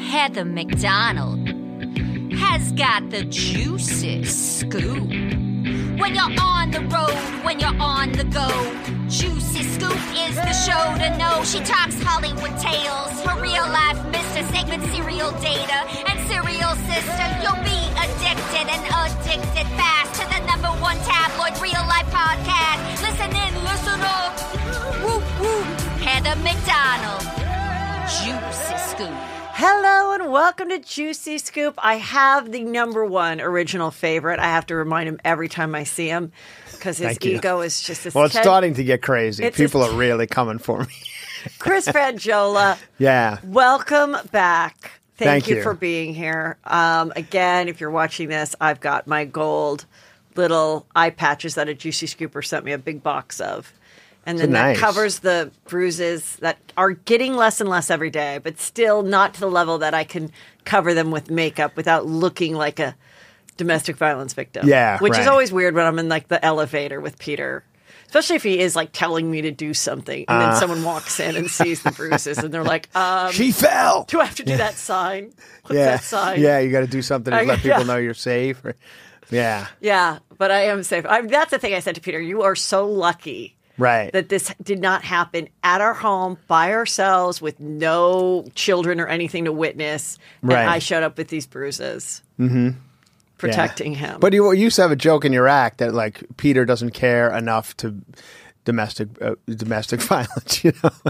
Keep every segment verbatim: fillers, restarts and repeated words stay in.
Heather McDonald has got the juiciest scoop. When you're on the road, when you're on the go, Juicy Scoop is the show to know. She talks Hollywood tales, her real life Mister Segment serial data, and serial sister. You'll be addicted and addicted fast to the number one tabloid real life podcast. Listen in, listen up. Whoop, whoop. Heather McDonald, Juicy Scoop. Hello and welcome to Juicy Scoop. I have the number one original favorite. I have to remind him every time I see him because his Thank you. ego is just this. Well, it's ten- starting to get crazy. It's People just- are really coming for me. Chris Frangiola, Yeah. welcome back. Thank, Thank you, you. for being here. Um, again, if you're watching this, I've got my gold little eye patches that a Juicy Scooper sent me a big box of. And then Nice. that covers the bruises that are getting less and less every day, but still not to the level that I can cover them with makeup without looking like a domestic violence victim. Yeah, Which is right. always weird when I'm in like the elevator with Peter. Especially if he is like telling me to do something and then Uh. someone walks in and sees the bruises and they're like, um, She fell. do I have to do that sign? What's yeah. that sign? Yeah, you got to do something to Uh, let yeah. people know you're safe. Or- yeah. Yeah, but I am safe. I, that's the thing I said to Peter. You are so lucky Right. that this did not happen at our home by ourselves with no children or anything to witness. And Right. I showed up with these bruises, mm-hmm. protecting Yeah. him. But you used to have a joke in your act that like Peter doesn't care enough to domestic uh, domestic violence, you know.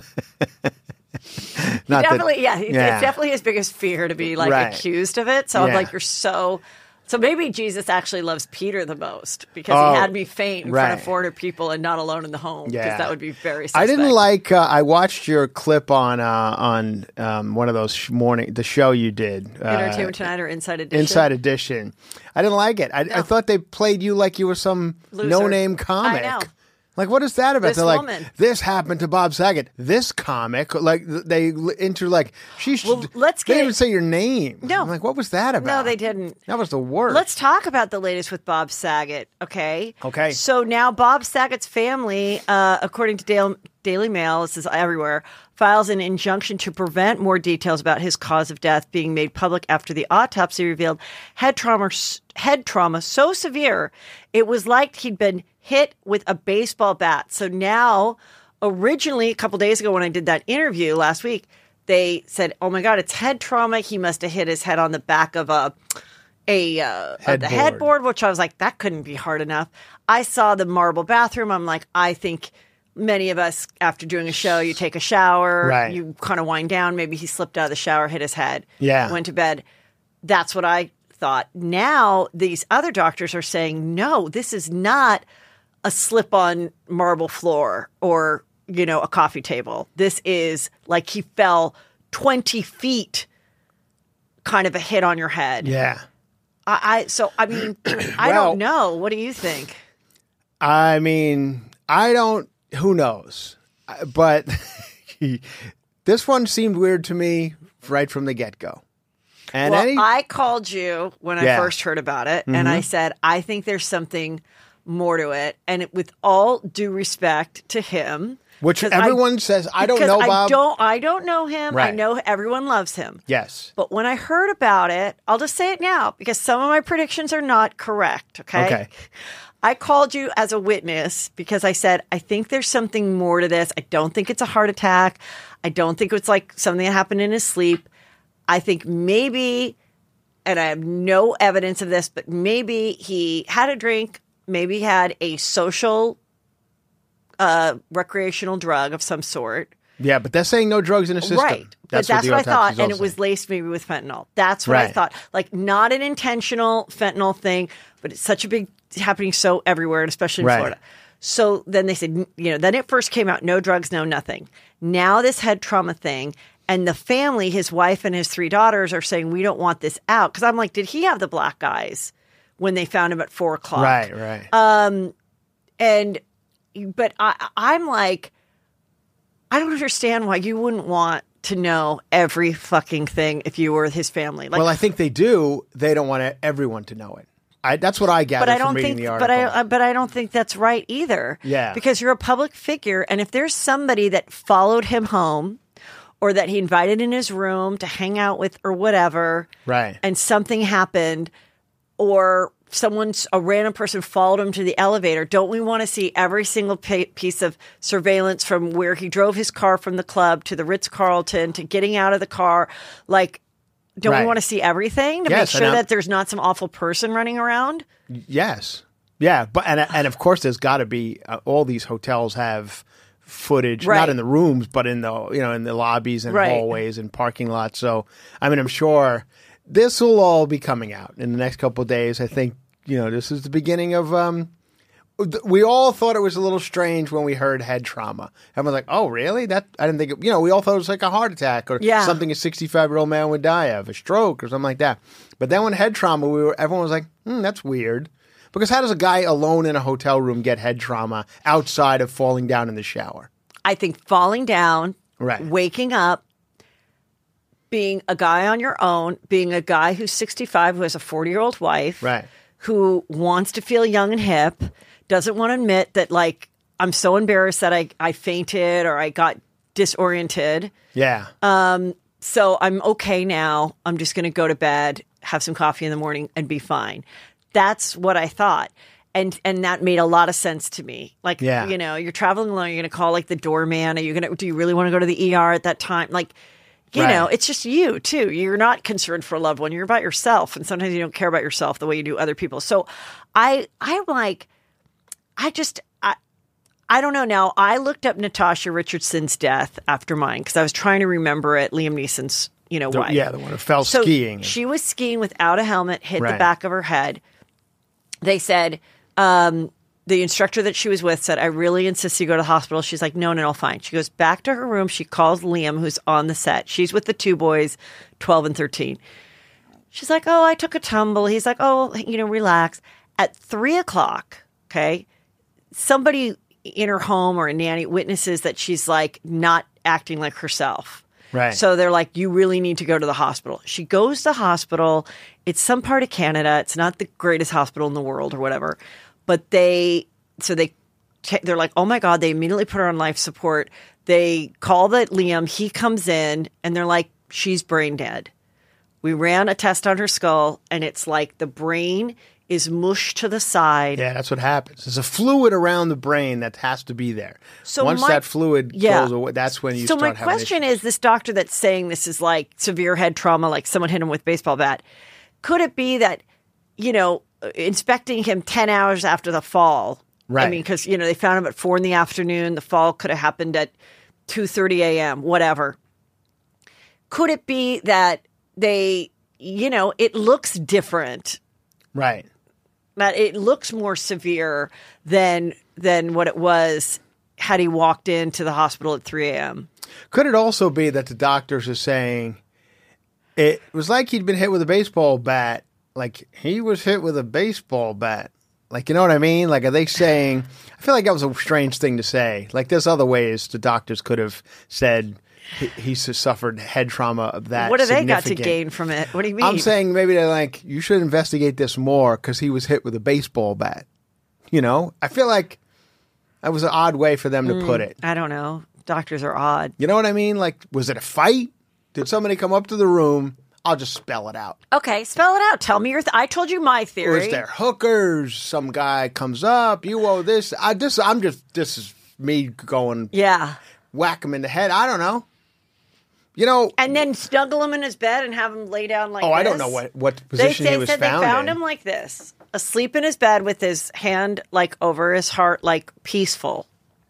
Not definitely, that, yeah, it's, yeah. it's definitely his biggest fear to be like Right. accused of it. So I'm Yeah. like, you're so. So maybe Jesus actually loves Peter the most because Oh, he had me faint in front of right. four hundred people and not alone in the home. Because Yeah. that would be very suspect. I didn't like. Uh, I watched your clip on uh, on um, one of those sh- morning the show you did. Uh, Entertainment Tonight or Inside Edition. Inside Edition. I didn't like it. I, I thought they played you like you were some Loser. no-name comic. I know. Like, what is that about? This They're like, woman. this happened to Bob Saget. This comic, like they enter like she. Should, Well, let's they get- didn't even say your name. No. I'm like, what was that about? No, they didn't. That was the worst. Let's talk about the latest with Bob Saget, okay? Okay. So now Bob Saget's family, uh, according to Daily, Daily Mail, this is everywhere, files an injunction to prevent more details about his cause of death being made public after the autopsy revealed head trauma, head trauma so severe it was like he'd been hit with a baseball bat. So now, originally, a couple days ago when I did that interview last week, they said, "Oh my God, it's head trauma. He must have hit his head on the back of a a uh, of the Headboard. headboard," which I was like, that couldn't be hard enough. I saw the marble bathroom. I'm like, I think many of us, after doing a show, you take a shower, Right. you kind of wind down. Maybe he slipped out of the shower, hit his head, Yeah. went to bed. That's what I thought. Now these other doctors are saying, no, this is not a slip on marble floor or, you know, a coffee table. This is like he fell twenty feet, kind of a hit on your head. Yeah. I, I so I mean, I Well- don't know. What do you think? I mean, I don't. Who knows? I- But this one seemed weird to me right from the get go. And Well, any, I called you when I Yeah. Mm-hmm. first heard about it, and I said I think there's something more to it. And it, with all due respect to him, which 'cause I- everyone says, I don't because know, I Bob. don't. I don't know him. I Right. know everyone loves him. Yes. But when I heard about it, I'll just say it now because some of my predictions are not correct. Okay. Okay. I called you as a witness because I said, I think there's something more to this. I don't think it's a heart attack. I don't think it's like something that happened in his sleep. I think maybe, and I have no evidence of this, but maybe he had a drink, maybe he had a social, uh, recreational drug of some sort. Yeah, but they're saying no drugs in the system. Right. But that's what, the I autopsies thought. all And it say. was laced maybe with fentanyl. That's what I Right. thought. Like, not an intentional fentanyl thing, but it's such a big, it's happening so everywhere, and especially in Right. Florida. So then they said, you know, then it first came out, no drugs, no nothing. Now this head trauma thing. And the family, his wife and his three daughters, are saying, we don't want this out. Because I'm like, did he have the black eyes when they found him at four o'clock? Right, right. Uh, And, but I, I'm like, I don't understand why you wouldn't want to know every fucking thing if you were his family. Like, well, I think they do. They don't want everyone to know it. I, that's what I gathered but I from don't reading think, the article. but I, but I don't think that's right either. Yeah. Because you're a public figure, and if there's somebody that followed him home, or that he invited in his room to hang out with or whatever. Right. And something happened, or someone's a random person followed him to the elevator. Don't we want to see every single pa- piece of surveillance from where he drove his car from the club to the Ritz-Carlton to getting out of the car? Like, don't Right. we want to see everything to Yes, make sure and I'm- that there's not some awful person running around? Yes. Yeah, but and and of course there's got to be uh, all these hotels have footage, Right. not in the rooms, but in the you know in the lobbies and Right. hallways and parking lots. So I mean, I'm sure this will all be coming out in the next couple of days. I think you know this is the beginning of. Um, th- we all thought it was a little strange when we heard head trauma. Everyone's like, "Oh, really? That I didn't think." It, you know, we all thought it was like a heart attack or Yeah. something a sixty-five year old man would die of, a stroke or something like that. But then when head trauma, we were everyone was like, hmm, "That's weird." Because how does a guy alone in a hotel room get head trauma outside of falling down in the shower? I think falling down, Right. waking up, being a guy on your own, being a guy who's sixty-five, who has a forty-year-old wife, Right. who wants to feel young and hip, doesn't want to admit that, like, I'm so embarrassed that I, I fainted or I got disoriented. Yeah. So I'm okay now. I'm just going to go to bed, have some coffee in the morning, and be fine. That's what I thought. And and that made a lot of sense to me. Like, Yeah. you know, you're traveling alone. You're going to call like the doorman. Are you going to? Do you really want to go to the E R at that time? Like, you Right. know, it's just you too. You're not concerned for a loved one. You're about yourself, and sometimes you don't care about yourself the way you do other people. So, I I'm like, I just I I don't know. Now I looked up Natasha Richardson's death after mine because I was trying to remember it. Liam Neeson's, you know, The- wife. yeah, the one who fell So skiing. she was skiing without a helmet, hit the Right. back of her head. They said, um, the instructor that she was with said, I really insist you go to the hospital. She's like, no, no, no, fine. She goes back to her room. She calls Liam, who's on the set. She's with the two boys, twelve and thirteen. She's like, oh, I took a tumble. He's like, oh, you know, relax. At three o'clock, okay, somebody in her home or a nanny witnesses that she's like not acting like herself. Right. So they're like, you really need to go to the hospital. She goes to the hospital. It's some part of Canada. It's not the greatest hospital in the world or whatever. But they, so they, they're like, oh my God, they immediately put her on life support. They call the Liam. He comes in and they're like, she's brain dead. We ran a test on her skull and it's like the brain is mushed to the side. Yeah, that's what happens. There's a fluid around the brain that has to be there. So Once my- that fluid Yeah. goes away, that's when you so start my having question issues. is, this doctor that's saying this is like severe head trauma, like someone hit him with a baseball bat. Could it be that, you know, inspecting him ten hours after the fall? I Right. mean, because, you know, they found him at four in the afternoon. The fall could have happened at two thirty a.m., whatever. Could it be that they, you know, it looks different, Right. that it looks more severe than than what it was had he walked into the hospital at three a.m.? Could it also be that the doctors are saying it was like he'd been hit with a baseball bat, like he was hit with a baseball bat? Like, you know what I mean? Like, are they saying, I feel like that was a strange thing to say. Like, there's other ways the doctors could have said he, he suffered head trauma of that. What do they got to significant. gain from it? What do you mean? I'm saying maybe they're like, you should investigate this more because he was hit with a baseball bat. You know? I feel like that was an odd way for them to put it. I don't know. Doctors are odd. You know what I mean? Like, was it a fight? Did somebody come up to the room? I'll just spell it out. Okay, spell it out. Tell me your. Th- I told you my Or theory. is there hookers? Some guy comes up. You owe this. I this. I'm just. This is me going Yeah, whack him in the head. I don't know. You know. and then snuggle him in his bed and have him lay down like. oh, I don't this. know what what They, position they he was said found they found in. him like this, asleep in his bed with his hand like over his heart, like peaceful.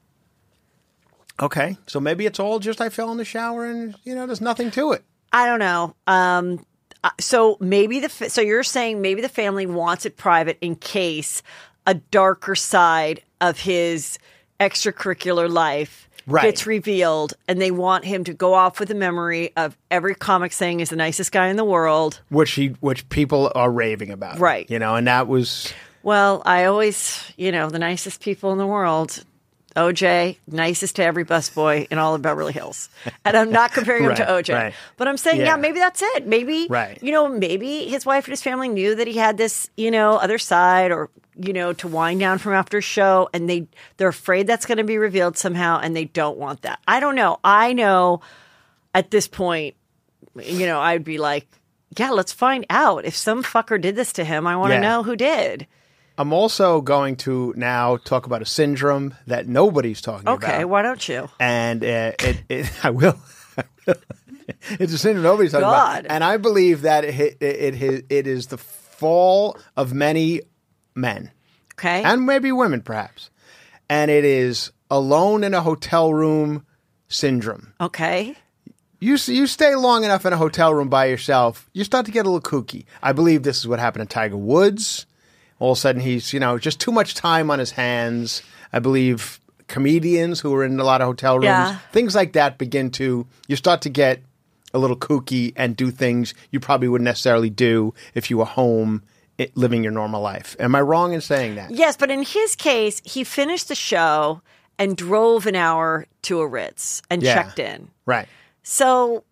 Okay, so maybe it's all just I fell in the shower and you know there's nothing to it. I don't know. Um, uh, so maybe the fa- so you're saying maybe the family wants it private in case a darker side of his extracurricular life Right. gets revealed, and they want him to go off with a memory of every comic saying he's the nicest guy in the world. Which he which people are raving about. Right. You know, and that was Well, I always, you know, the nicest people in the world. O J, nicest to every busboy in all of Beverly Hills. And I'm not comparing him Right, to O J. right. But I'm saying, yeah. Yeah. maybe that's it. Maybe, Right. you know, maybe his wife and his family knew that he had this, you know, other side or, you know, to wind down from after a show. And they, they're afraid that's going to be revealed somehow. And they don't want that. I don't know. I know at this point, you know, I'd be like, yeah, let's find out. If some fucker did this to him, I want to Yeah. know who did. I'm also going to now talk about a syndrome that nobody's talking about. Okay, why don't you? And uh, it, it, I will. I will. It's a syndrome nobody's talking God. about. And I believe that it, it, it, it is the fall of many men. Okay. And maybe women, perhaps. And it is alone in a hotel room syndrome. okay. You you stay long enough in a hotel room by yourself, you start to get a little kooky. I believe this is what happened to Tiger Woods. All of a sudden, he's, you know, just too much time on his hands. I believe comedians who are in a lot of hotel rooms, Yeah. things like that begin to, you start to get a little kooky and do things you probably wouldn't necessarily do if you were home it, living your normal life. Am I wrong in saying that? Yes, but in his case, he finished the show and drove an hour to a Ritz and Yeah. checked in. Right. So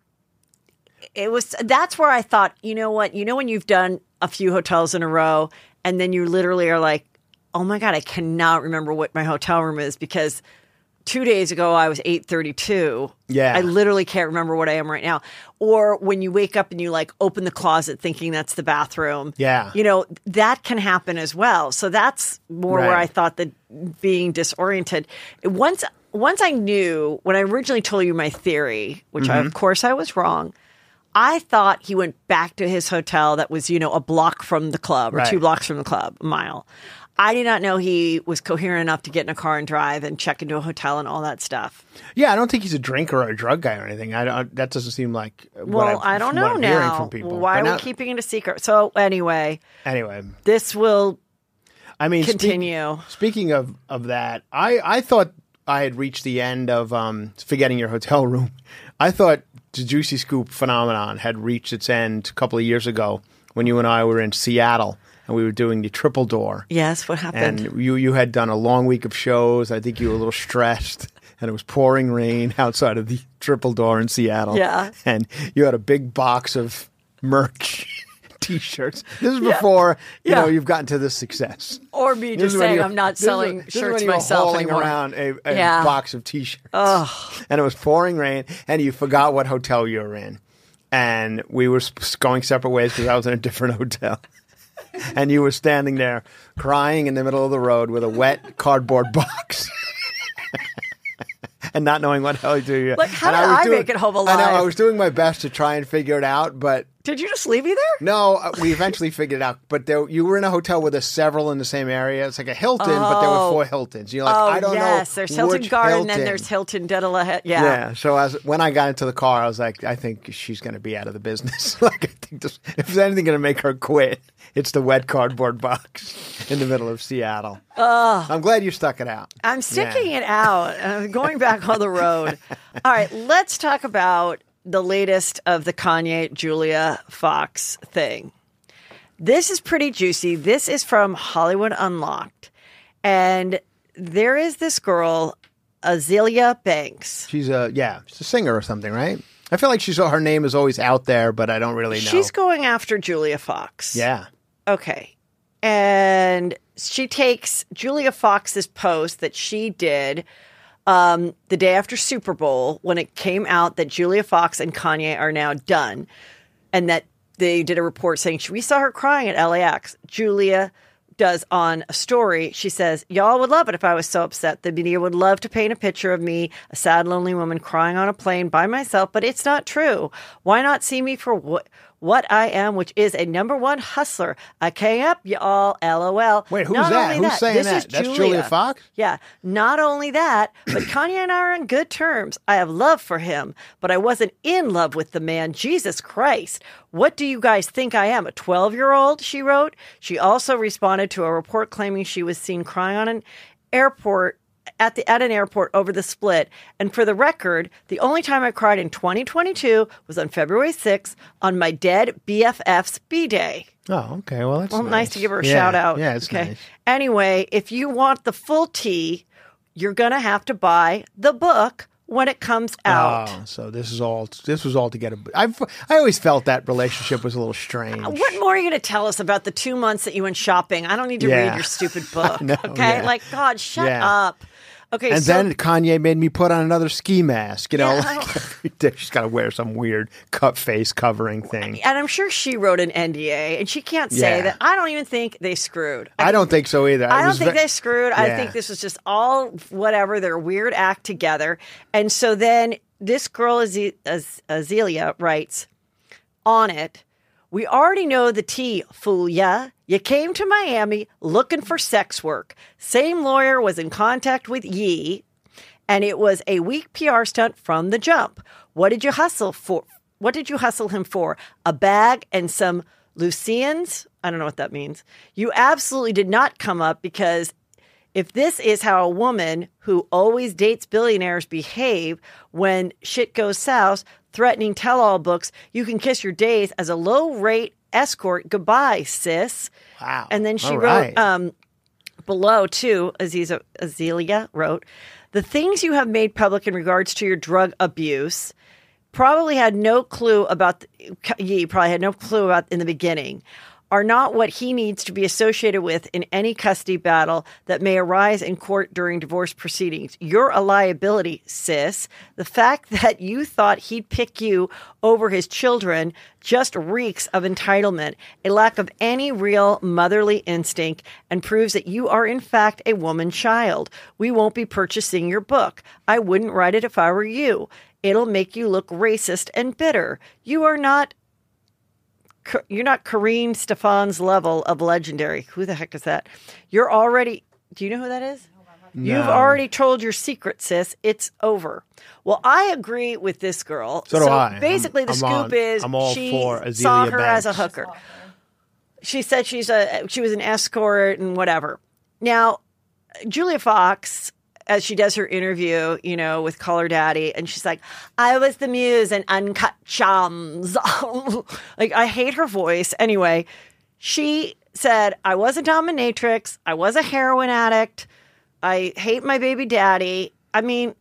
it was, that's where I thought, you know what, you know, when you've done a few hotels in a row and then you literally are like, oh my God, I cannot remember what my hotel room is because two days ago I was eight thirty-two. Yeah. I literally can't remember what I am right now. Or when you wake up and you like open the closet thinking that's the bathroom. Yeah. You know, that can happen as well. So that's more where Right. I thought that being disoriented. Once once I knew, when I originally told you my theory, which I, Mm-hmm. of course I was wrong, I thought he went back to his hotel that was, you know, a block from the club or Right. two blocks from the club, a mile. I did not know he was coherent enough to get in a car and drive and check into a hotel and all that stuff. Yeah, I don't think he's a drinker or a drug guy or anything. I don't, that doesn't seem like what Well, I've- I don't from what know I'm hearing now. from people. Why But are now- we keeping it a secret? So anyway, Anyway, this will I mean, speak- continue. speaking of, of that, I, I thought I had reached the end of um, forgetting your hotel room. I thought the Juicy Scoop phenomenon had reached its end a couple of years ago when you and I were in Seattle and we were doing the triple door. Yes, what happened? And you, you had done a long week of shows. I think you were a little stressed. And it was pouring rain outside of the triple door in Seattle. Yeah. And you had a big box of merch, T-shirts. This is Yeah. before you Yeah. know you've gotten to this success. Or me This just is when saying you- I'm not this is selling when- this is shirts when you were myself hauling anymore. around a, a Yeah. box of T-shirts. Ugh. And it was pouring rain, and you forgot what hotel you were in. And we were sp- going separate ways because I was in a different hotel. And you were standing there crying in the middle of the road with a wet cardboard box. And not knowing what the hell to do. Like, how And did was I doing- make it home I know, I alive? was doing my best to try and figure it out, but Did you just leave me there? no, uh, we eventually figured it out. But there, you were in a hotel with a several in the same area. It's like a Hilton, but there were Oh. four Hiltons. You're like, Oh, I don't know. yes. There's Hilton which Garden, Hilton. then there's Hilton Dedala. Yeah. Yeah. So as when I got into the car, I was like, I think she's going to be out of the business. Like, I think this, if there's anything going to make her quit, it's the wet cardboard box in the middle of Seattle. I'm glad you stuck it out. I'm sticking it out. I'm going back on the road. All right, let's talk about the latest of the Kanye Julia Fox thing. This is pretty juicy. This is from Hollywood Unlocked. And there is this girl, Azealia Banks. She's a yeah, she's a singer or something, right? I feel like she's her name is always out there, but I don't really know. She's going after Julia Fox. yeah. Okay. And she takes Julia Fox's post that she did um, the day after Super Bowl when it came out that Julia Fox and Kanye are now done. And that they did a report saying, we saw her crying at L A X. Julia does on a story. She says, y'all would love it if I was so upset. The media would love to paint a picture of me, a sad, lonely woman crying on a plane by myself, but it's not true. Why not see me for what what I am, which is a number one hustler? I came up, y'all, LOL. Wait, who's Not that? only Who's saying this that? is That's Julia Fox? Yeah. Not only that, but Kanye and I are on good terms. I have love for him, but I wasn't in love with the man. Jesus Christ. What do you guys think I am? A twelve-year-old, she wrote. She also responded to a report claiming she was seen crying on an airport at the at an airport over the split. And for the record, the only time I cried in twenty twenty-two was on February sixth on my dead B F F's B-Day. Oh, okay. Well, that's Well, nice. nice to give her a Yeah. shout out. Yeah, it's okay. nice. Anyway, if you want the full tea, you're going to have to buy the book when it comes out. Oh, so this is all. This was all to get a. I've. I always felt that relationship was a little strange. What more are you going to tell us about the two months that you went shopping? I don't need to Yeah. read your stupid book. know, okay? yeah. Like, God, shut Yeah. up. Okay, and so, then Kanye made me put on another ski mask. You know, Yeah. like every day she's got to wear some weird cut face covering thing. and I'm sure she wrote an N D A, and she can't say Yeah. that. I don't even think they screwed. I don't think so either. I It don't was think ve- they screwed. I Yeah. think this was just all whatever, their weird act together. And so then this girl, Aze- Az- Azealia, writes on it, we already know the tea, fool ya. You came to Miami looking for sex work. Same lawyer was in contact with Yee, and it was a weak P R stunt from the jump. What did you hustle for? What did you hustle him for? A bag and some Lucians? I don't know what that means. You absolutely did not come up, because if this is how a woman who always dates billionaires behave when shit goes south, threatening tell-all books, you can kiss your days as a low-rate escort. Goodbye, sis. Wow. And then she All wrote right. um, below, too, Aziza, Azealia wrote, the things you have made public in regards to your drug abuse probably had no clue about, the, Yee probably had no clue about in the beginning, are not what he needs to be associated with in any custody battle that may arise in court during divorce proceedings. You're a liability, sis. The fact that you thought he'd pick you over his children just reeks of entitlement, a lack of any real motherly instinct, and proves that you are in fact a woman child. We won't be purchasing your book. I wouldn't write it if I were you. It'll make you look racist and bitter. You are not You're not Karine Stefan's level of legendary. Who the heck is that? You're already, do you know who that is? No. You've already told your secret, sis. It's over. Well, I agree with this girl. So do I. Basically, the I'm- scoop I'm on- is I'm all she for saw Azealia her as a Banks. hooker. She said she's a she was an escort and whatever. Now, Julia Fox, as she does her interview, you know, with Call Her Daddy, and she's like, I was the muse in Uncut Gems. Like, I hate her voice. Anyway, she said, I was a dominatrix. I was a heroin addict. I hate my baby daddy. I mean,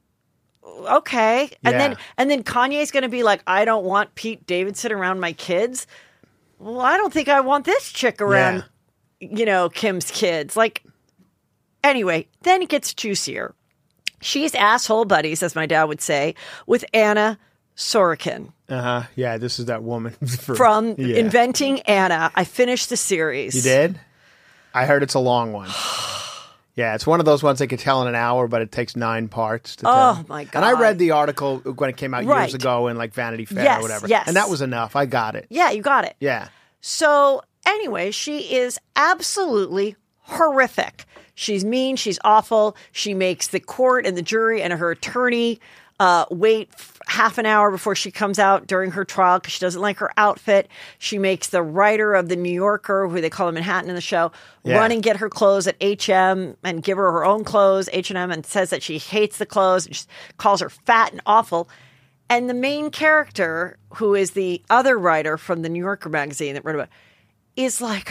okay. And Yeah. then and then Kanye's going to be like, I don't want Pete Davidson around my kids. Well, I don't think I want this chick around, you know, Kim's kids. Like, anyway, then it gets juicier. She's asshole buddies, as my dad would say, with Anna Sorokin Uh huh. Yeah, this is that woman for, from yeah. Inventing Anna. I finished the series. You did? I heard it's a long one. Yeah, it's one of those ones they could tell in an hour, but it takes nine parts to Oh, tell. my And I God. read the article when it came out Right. years ago in like Vanity Fair Yes, or whatever. yes. And that was enough. I got it. Yeah, you got it. Yeah. So anyway, she is absolutely horrific. She's mean. She's awful. She makes the court and the jury and her attorney uh, wait f- half an hour before she comes out during her trial because she doesn't like her outfit. She makes the writer of the New Yorker, who they call him Manhattan in the show, Yeah. run and get her clothes at H and M and give her her own clothes, H and M, and says that she hates the clothes and just calls her fat and awful. And the main character, who is the other writer from the New Yorker magazine that wrote about it, is like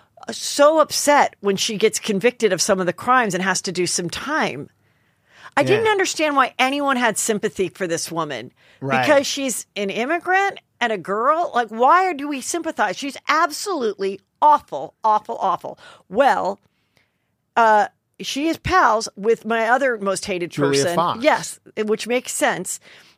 so upset when she gets convicted of some of the crimes and has to do some time. I Yeah. didn't understand why anyone had sympathy for this woman. Right. Because she's an immigrant and a girl. Like, why do we sympathize? She's absolutely awful, awful, awful. Well, uh, she is pals with my other most hated Julia person. Fox. Yes, which makes sense.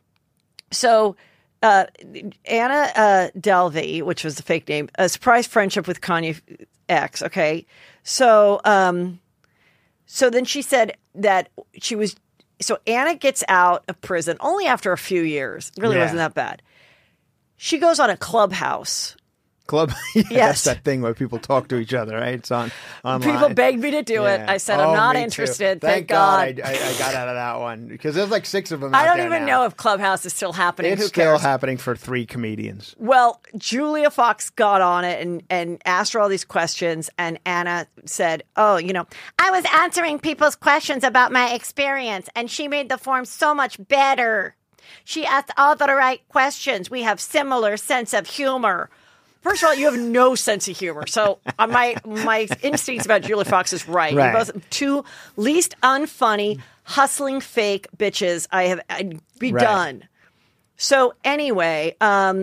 So uh, Anna uh, Delvey, which was the fake name, a surprise friendship with Kanye X. Okay, so um, so then she said that she was. So Anna gets out of prison only after a few years. It really Yeah. wasn't that bad. She goes on a Clubhouse. Club. yeah, Yes. That's that thing where people talk to each other, right? It's on online. People begged me to do it. Yeah. I said, Oh, I'm not me too. interested. Thank, Thank God. I, I, I got out of that one because there's like six of them. I out don't there even now. know if Clubhouse is still happening. It's Who still cares? happening for three comedians. Well, Julia Fox got on it and, and asked her all these questions. And Anna said, oh, you know, I was answering people's questions about my experience, and she made the form so much better. She asked all the right questions. We have similar sense of humor. First of all, you have no sense of humor. So uh, my my instincts about Julia Fox is right. Right. You're both two least unfunny, hustling fake bitches I have I'd be Right. done. So anyway, um,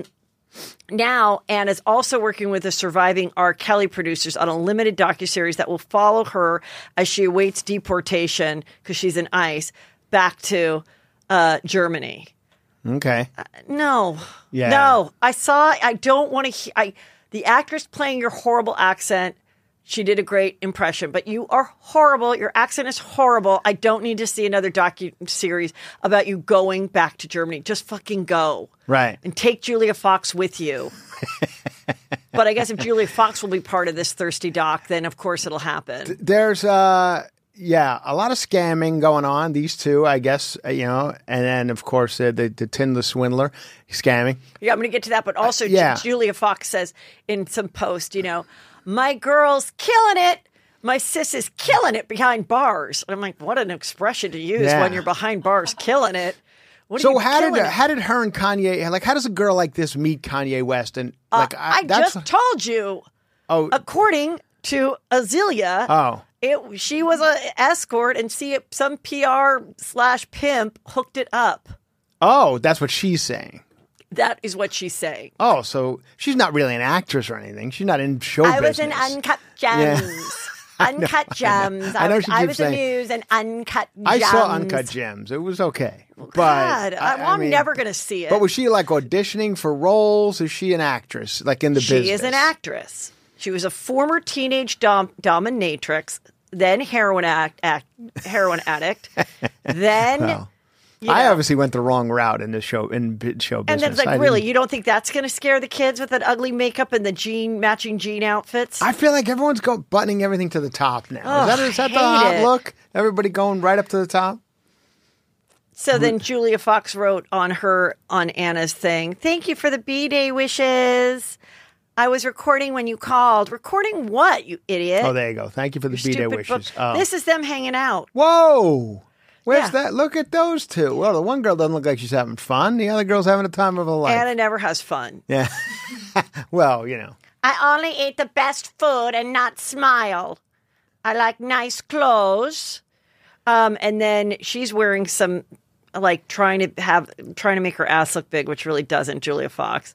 now Anna's also working with the surviving R. Kelly producers on a limited docuseries that will follow her as she awaits deportation, because she's in ICE, back to uh, Germany. Okay. Uh, no. Yeah. No. I saw, I don't want to hear, I, the actress playing your horrible accent, she did a great impression, but you are horrible. Your accent is horrible. I don't need to see another docu-series about you going back to Germany. Just fucking go. Right. And take Julia Fox with you. But I guess if Julia Fox will be part of this thirsty doc, then of course it'll happen. There's, uh, yeah, a lot of scamming going on. These two, I guess, uh, you know, and then of course uh, the, the Tinder swindler scamming. Yeah, I'm going to get to that. But also, uh, yeah. Ju- Julia Fox says in some post, you know, my girl's killing it. My sis is killing it behind bars. And I'm like, what an expression to use Yeah. when you're behind bars killing it. What are So you how did killing it? how did her and Kanye, like, how does a girl like this meet Kanye West? And like, Uh, I that's, just told you. oh, According to Azealia, oh, it, she was an escort, and see it, some P R slash pimp hooked it up. oh, that's what she's saying. That is what she's saying. Oh, so she's not really an actress or anything. She's not in show I business. was in Uncut Gems. Uncut Gems. I know was, she I keeps was saying- amused and Uncut Gems. I saw Uncut Gems. It was okay. But God, I, I- well, I I'm mean- never going to see it. But was she like auditioning for roles? Is she an actress, like in the she business? is an actress. She was a former teenage dom- dominatrix, then heroin act, act heroin addict, then. Well, you I know, obviously went the wrong route in the show in bi- show and business. then it's like, I really, didn't- you don't think that's going to scare the kids with that ugly makeup and the jean matching jean outfits? I feel like everyone's go buttoning everything to the top now. Oh, is that, is that the hate hot it. look? Everybody going right up to the top? So then Julia Fox wrote on her, on Anna's thing, thank you for the B-Day wishes. I was recording when you called. Recording what, you idiot? Oh, there you go. Thank you for the You B-Day stupid wishes. book. Oh. This is them hanging out. Whoa! Where's Yeah. that? Look at those two. Well, the one girl doesn't look like she's having fun. The other girl's having a time of her life. Anna never has fun. Yeah. Well, you know. I only eat the best food and not smile. I like nice clothes. Um, and then she's wearing some, like, trying to have, trying to make her ass look big, which really doesn't, Julia Fox.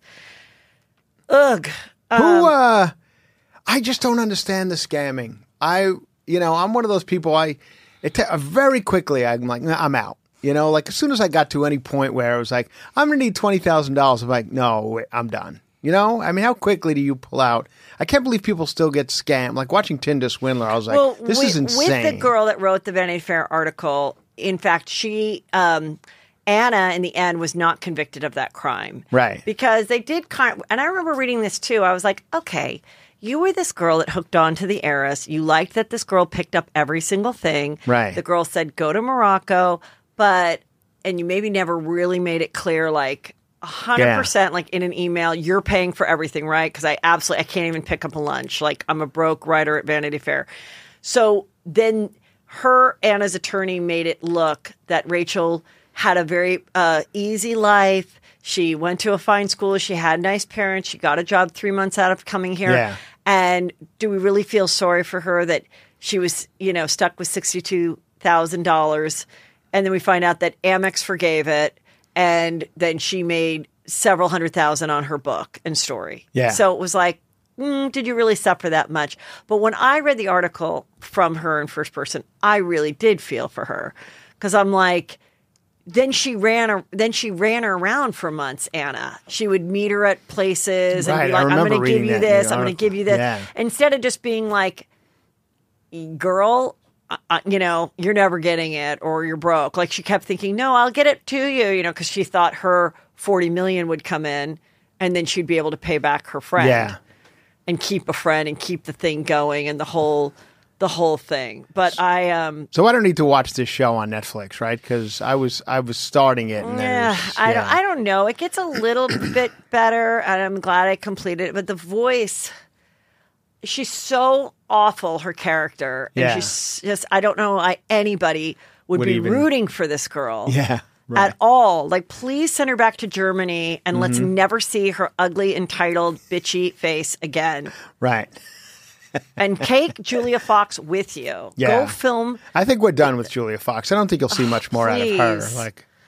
Ugh. Um, Who, uh, I just don't understand the scamming. I, you know, I'm one of those people, I, it ta- very quickly, I'm like, nah, I'm out. You know, like as soon as I got to any point where I was like, I'm going to need twenty thousand dollars, I'm like, no, wait, I'm done. You know, I mean, how quickly do you pull out? I can't believe people still get scammed. Like watching Tinder Swindler, I was like, well, this with, is insane. With the girl that wrote the Vanity Fair article, in fact, she, um, Anna, in the end, was not convicted of that crime. Right. Because they did kind of, and I remember reading this too. I was like, okay, you were this girl that hooked on to the heiress. You liked that this girl picked up every single thing. Right. The girl said, go to Morocco, but, and you maybe never really made it clear, like, one hundred percent, like in an email, you're paying for everything, right? Because I absolutely, I can't even pick up a lunch. Like, I'm a broke writer at Vanity Fair. So then her, Anna's attorney, made it look that Rachel had a very uh, easy life. She went to a fine school. She had nice parents. She got a job three months out of coming here. Yeah. And do we really feel sorry for her that she was, you know, stuck with sixty-two thousand dollars? And then we find out that Amex forgave it. And then she made several hundred thousand on her book and story. Yeah. So it was like, mm, did you really suffer that much? But when I read the article from her in first person, I really did feel for her. Because I'm like, then she ran her, then she ran her around for months, Anna. She would meet her at places and Right, be I like, I'm remember going to give reading you that in the this, I'm going to article. give you this. Yeah. Instead of just being like, girl, uh, you know, you're never getting it or you're broke. Like she kept thinking, no, I'll get it to you, you know, because she thought her forty million would come in and then she'd be able to pay back her friend Yeah. and keep a friend and keep the thing going and the whole, the whole thing. But I, um, So I don't need to watch this show on Netflix, right? Because I was I was starting it. And yeah, there's- I yeah. don't, I don't know. It gets a little bit better and I'm glad I completed it. But the voice, she's so awful, her character. And Yeah. she's just, I don't know why anybody would, Would be even- rooting for this girl. Yeah. Right. At all. Like, please send her back to Germany and let's Mm-hmm. never see her ugly, entitled, bitchy face again. Right. And take Julia Fox with you. Yeah. Go film. I think we're done with Julia Fox. I don't think you'll see much more out of her. please. Like,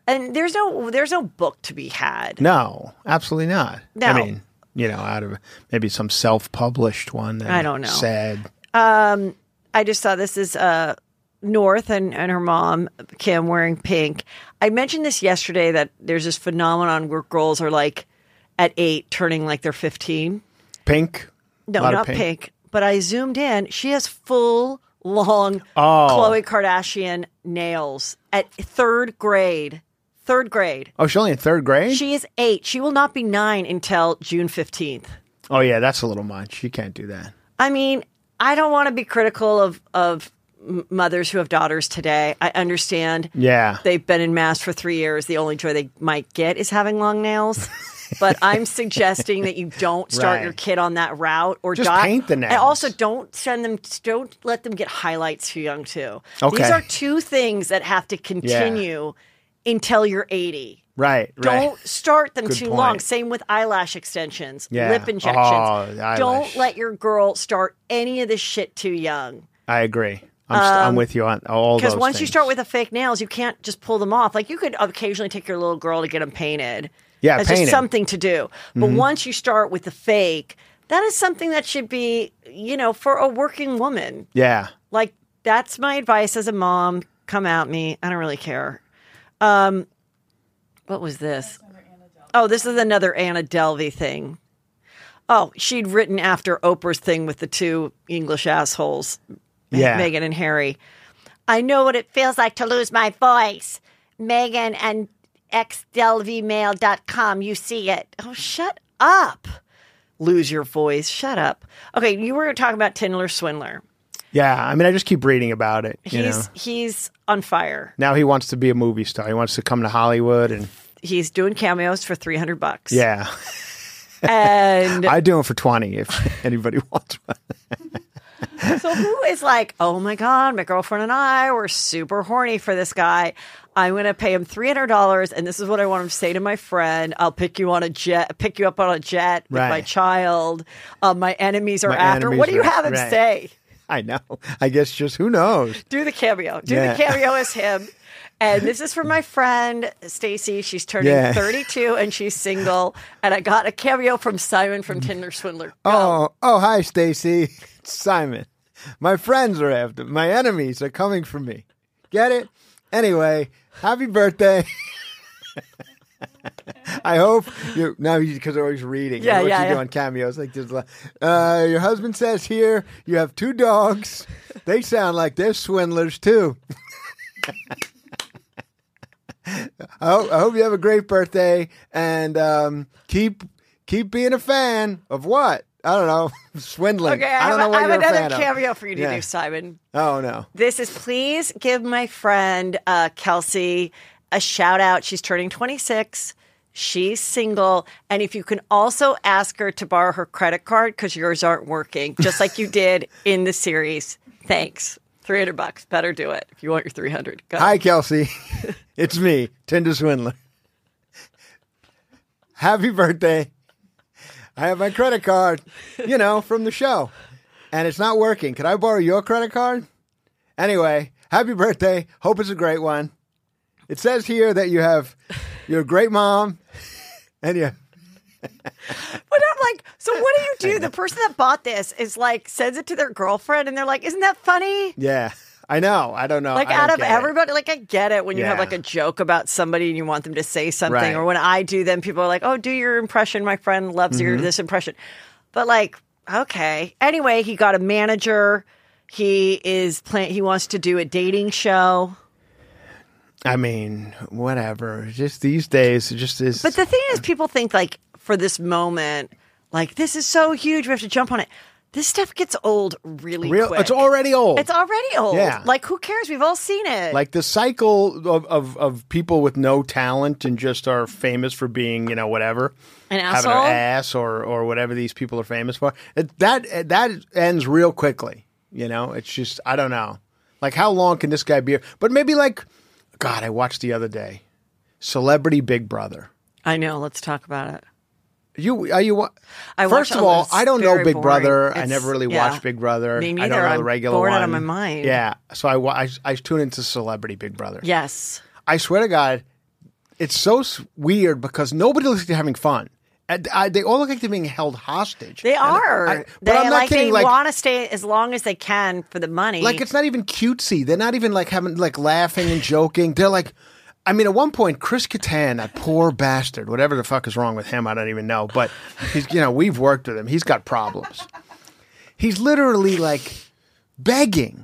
And there's no there's no book to be had. No, absolutely not. No. I mean, you know, out of maybe some self-published one. That I don't know. Said. Um, I just saw this is uh, North and, and her mom, Kim, wearing pink. I mentioned this yesterday that there's this phenomenon where girls are like at eight turning like they're fifteen. Pink? No, not pink. pink. But I zoomed in. She has full, long Oh. Khloe Kardashian nails at third grade. Third grade. Oh, she's only in third grade? She is eight. She will not be nine until June fifteenth. Oh, yeah, that's a little much. You can't do that. I mean, I don't want to be critical of, of m- mothers who have daughters today. I understand. Yeah. They've been in mass for three years. The only joy they might get is having long nails. But I'm suggesting that you don't start Right. your kid on that route, or Just die. paint the nails. And also, don't send them. Don't let them get highlights too young too. Okay. These are two things that have to continue until you're eighty. Right, right. Don't start them Good too point. long. Same with eyelash extensions, Yeah. lip injections. Oh, the eyelash. Don't let your girl start any of this shit too young. I agree. I'm, st- I'm with you on all those Because once you things. start with the fake nails, you can't just pull them off. Like you could occasionally take your little girl to get them painted. Yeah, That's painted. just something to do. But Mm-hmm. once you start with the fake, that is something that should be, you know, for a working woman. Yeah. Like that's my advice as a mom. Come at me. I don't really care. Um, what was this? Oh, this is another Anna Delvey thing. Oh, she'd written after Oprah's thing with the two English assholes, Yeah. Meghan and Harry. I know what it feels like to lose my voice. Meghan and x delvey mail dot com. You see it. Oh, shut up. Lose your voice. Shut up. Okay, you were talking about Tinder Swindler. Yeah. I mean, I just keep reading about it. You He's know? he's on fire. Now he wants to be a movie star. He wants to come to Hollywood and He's doing cameos for three hundred bucks. yeah. And I do them for twenty if anybody wants one. so who is like, oh my God, my girlfriend and I were super horny for this guy. I'm going to pay him three hundred dollars. And this is what I want him to say to my friend. I'll pick you on a jet, pick you up on a jet with Right. my child. Uh, my enemies are My after. enemies What do you are- have him right. say? I know. I guess just who knows? Do the cameo. Do Yeah. the cameo as him. And this is for my friend Stacy. She's turning Yeah. thirty-two and she's single. And I got a cameo from Simon from Tinder Swindler. Go. Oh, oh, hi, Stacy. It's Simon. My friends are after. My enemies are coming for me. Get it? Anyway, happy birthday. I hope you now because they're always reading. Yeah, what yeah, you do yeah. on cameos like this. Uh, your husband says here you have two dogs. They sound like they're swindlers too. I hope, I hope you have a great birthday and um, keep keep being a fan of what I don't know swindling. Okay, I, I don't have, know what I have you're a another fan of. cameo for you to Yeah. do, Simon. Oh no. This is please give my friend uh, Kelsey a shout out. She's turning twenty-six. She's single. And if you can also ask her to borrow her credit card because yours aren't working, just like you did in the series. Thanks. three hundred bucks. Better do it if you want your three hundred. Go. Hi, Kelsey. It's me, Tinder Swindler. Happy birthday. I have my credit card, you know, from the show, and it's not working. Can I borrow your credit card? Anyway, happy birthday. Hope it's a great one. It says here that you have, you're a great mom, and you. But I'm like, so what do you do? The person that bought this is like, sends it to their girlfriend and they're like, isn't that funny? Yeah, I know. I don't know. Like I out don't of get it. everybody, like I get it when you have Yeah. like a joke about somebody and you want them to say something, Right. or when I do them, people are like, "Oh, do your impression." My friend loves your Mm-hmm. this impression, but like, okay. Anyway, he got a manager. He is plan. He wants to do a dating show. I mean, whatever. Just these days, it just is. But the thing is, people think like for this moment, like this is so huge, we have to jump on it. This stuff gets old really Real, quick. it's already old. It's already old. Yeah. Like who cares? We've all seen it. Like the cycle of, of, of people with no talent and just are famous for being, you know, whatever. An having asshole? an ass or, or whatever these people are famous for. It, that that ends real quickly. You know, it's just, I don't know. Like, how long can this guy be? But maybe like, God, I watched the other day, Celebrity Big Brother. I know. Let's talk about it. You are you? wa- I First watch of all all, those. I don't Very know Big boring. Brother. I It's- never really yeah. watched Big Brother. Me I neither. don't know I'm the regular bored one. out of my mind. Yeah, so I, wa- I I tune into Celebrity Big Brother. Yes. I swear to God, it's so s- weird because nobody looks like they're having fun. And I, they all look like they're being held hostage. They And are. I- but they I'm not like kidding. they Like, want to stay as long as they can for the money. like it's not even cutesy. They're not even like having like laughing and joking. They're like, I mean, at one point, Chris Kattan, that poor bastard, whatever the fuck is wrong with him, I don't even know. But he's, you know, we've worked with him. He's got problems. He's literally like begging.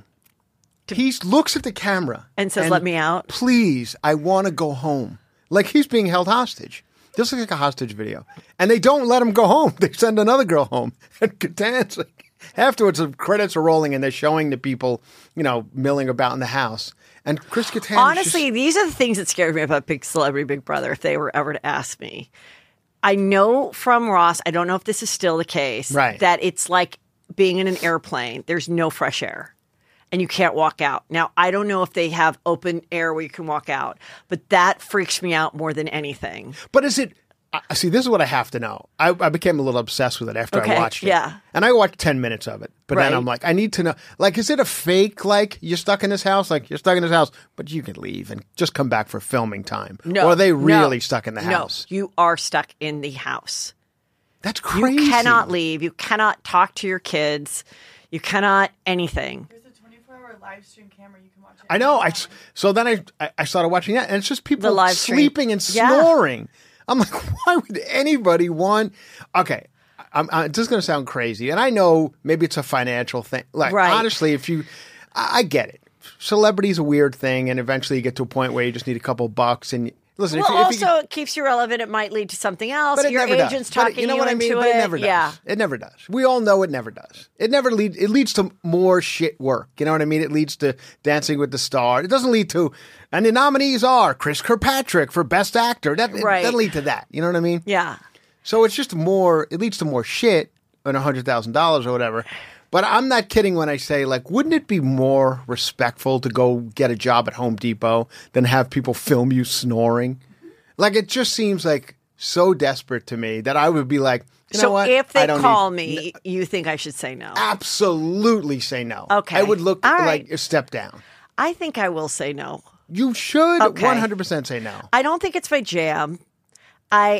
He looks at the camera And says, "Let me out." Please, I want to go home. Like he's being held hostage. This looks like a hostage video. And they don't let him go home. They send another girl home. And Kattan's like, afterwards, the credits are rolling and they're showing the people, you know, milling about in the house. And Chris Kattan. Honestly, just, these are the things that scared me about Big Celebrity Big Brother, if they were ever to ask me. I know from Ross, I don't know if this is still the case, Right. that it's like being in an airplane. There's no fresh air. And you can't walk out. Now, I don't know if they have open air where you can walk out, but that freaks me out more than anything. But is it? I see, this is what I have to know. I, I became a little obsessed with it after Okay, I watched it. yeah. And I watched ten minutes of it. But then Right. I'm like, I need to know. Like, is it a fake, like, you're stuck in this house? Like, you're stuck in this house, but you can leave and just come back for filming time. No. Or are they no, really stuck in the house? No, you are stuck in the house. That's crazy. You cannot leave. You cannot talk to your kids. You cannot anything. There's a twenty-four hour live stream camera. You can watch it. I know. I, anytime. so then I, I I started watching that, and it's just people The live stream. sleeping and Yeah. snoring. I'm like, why would anybody want? Okay, I'm, I'm just going to sound crazy, and I know maybe it's a financial thing. Like, Right. honestly, if you, I, I get it. Celebrity's a weird thing, and eventually you get to a point where you just need a couple bucks. And listen, Well, if, you- if you, also, it keeps you relevant. It might lead to something else. but it Your never agent's does. But talking you know what I into mean? it. But it never does. Yeah. It never does. We all know it never does. It never leads. It leads to more shit work. You know what I mean? It leads to Dancing with the Stars. It doesn't lead to, and the nominees are Chris Kirkpatrick for Best Actor. That it Right. doesn't lead to that. You know what I mean? Yeah. So it's just more. It leads to more shit than a hundred thousand dollars or whatever. But I'm not kidding when I say, like, wouldn't it be more respectful to go get a job at Home Depot than have people film you snoring? Like, it just seems like so desperate to me that I would be like, you know So what? if I they don't call need- me, you think I should say no? absolutely say no. Okay. I would look All like right. a step down. I think I will say no. You should Okay. one hundred percent say no. I don't think it's my jam. I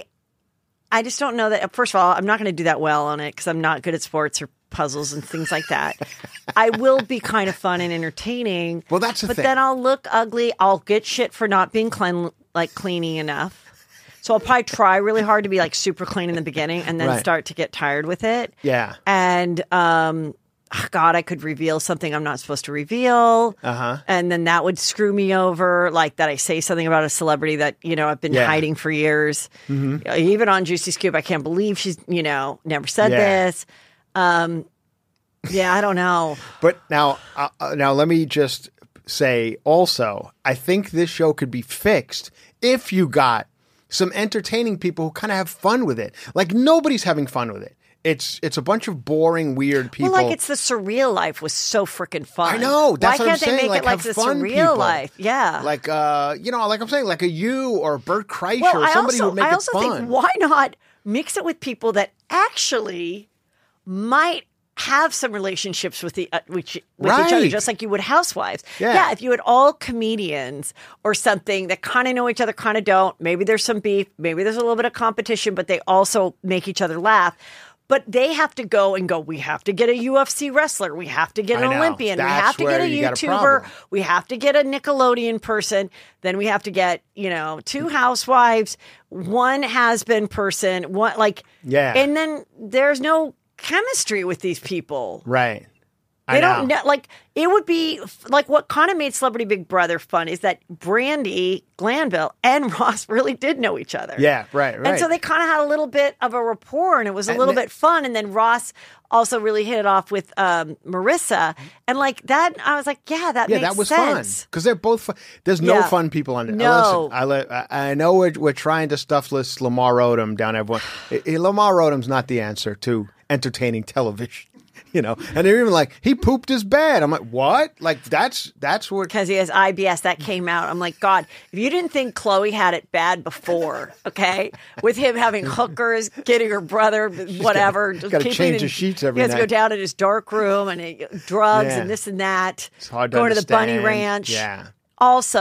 I just don't know that. First of all, I'm not going to do that well on it because I'm not good at sports or puzzles and things like that. I will be kind of fun and entertaining. Well, that's the but thing. then I'll look ugly. I'll get shit for not being clean, like cleaning enough. So I'll probably try really hard to be like super clean in the beginning and then Right. start to get tired with it. Yeah. And um, God, I could reveal something I'm not supposed to reveal. Uh-huh. And then that would screw me over. Like that I say something about a celebrity that, you know, I've been Yeah. hiding for years. Mm-hmm. Even on Juicy Scoop, I can't believe she's, you know, never said Yeah. this. Um, yeah, I don't know. But now, uh, uh, now let me just say also, I think this show could be fixed if you got some entertaining people who kind of have fun with it. Like nobody's having fun with it. It's it's a bunch of boring, weird people. Well, like it's the surreal life was so freaking fun. I know. That's Why what can't I'm they saying. make Like, it like have the fun surreal people. life? Yeah. Like uh, you know, like I'm saying, like a you or Bert Kreischer well, or I somebody also, who would make I it also fun. think why not mix it with people that actually might have some relationships with the uh, with, with each other, Right. just like you would housewives. Yeah. if you had all comedians or something that kind of know each other, kind of don't. Maybe there's some beef, maybe there's a little bit of competition, but they also make each other laugh. But they have to go and go, we have to get a U F C wrestler. We have to get I an know. Olympian. That's we have to get where a you got a YouTuber. problem. We have to get a Nickelodeon person. Then we have to get, you know, two housewives, one has-been person, one like, Yeah. And then there's no chemistry with these people. Right. They I don't know. know. Like it would be like what kind of made Celebrity Big Brother fun is that Brandy Glanville and Ross really did know each other. Yeah, right, right. And so they kind of had a little bit of a rapport, and it was a And little they- bit fun. And then Ross also really hit it off with um, Marissa, and like that, I was like, yeah, that Yeah, makes that was sense. fun because they're both fun. There's no Yeah. fun people on it. No. Listen, I, let- I I know we're, we're trying to stuffless Lamar Odom down everyone. Eh, eh, Lamar Odom's not the answer to entertaining television, you know. And they're even like, he pooped his bed. I'm like, what? Like that's that's what. Because he has I B S that came out. I'm like, God, if you didn't think Chloe had it bad before, okay, with him having hookers, getting her brother, whatever, just gotta keeping change in- his sheets every He has to go night. down in his dark room and he, drugs Yeah. and this and that. It's hard to going to the bunny understand. ranch. Yeah. Also,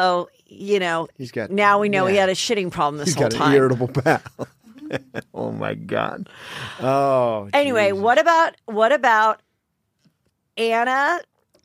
you know, He's got- now we know he yeah. had a shitting problem this He's whole got time. an irritable bowel. Oh my God. Oh. Anyway, Jesus. what about what about Anna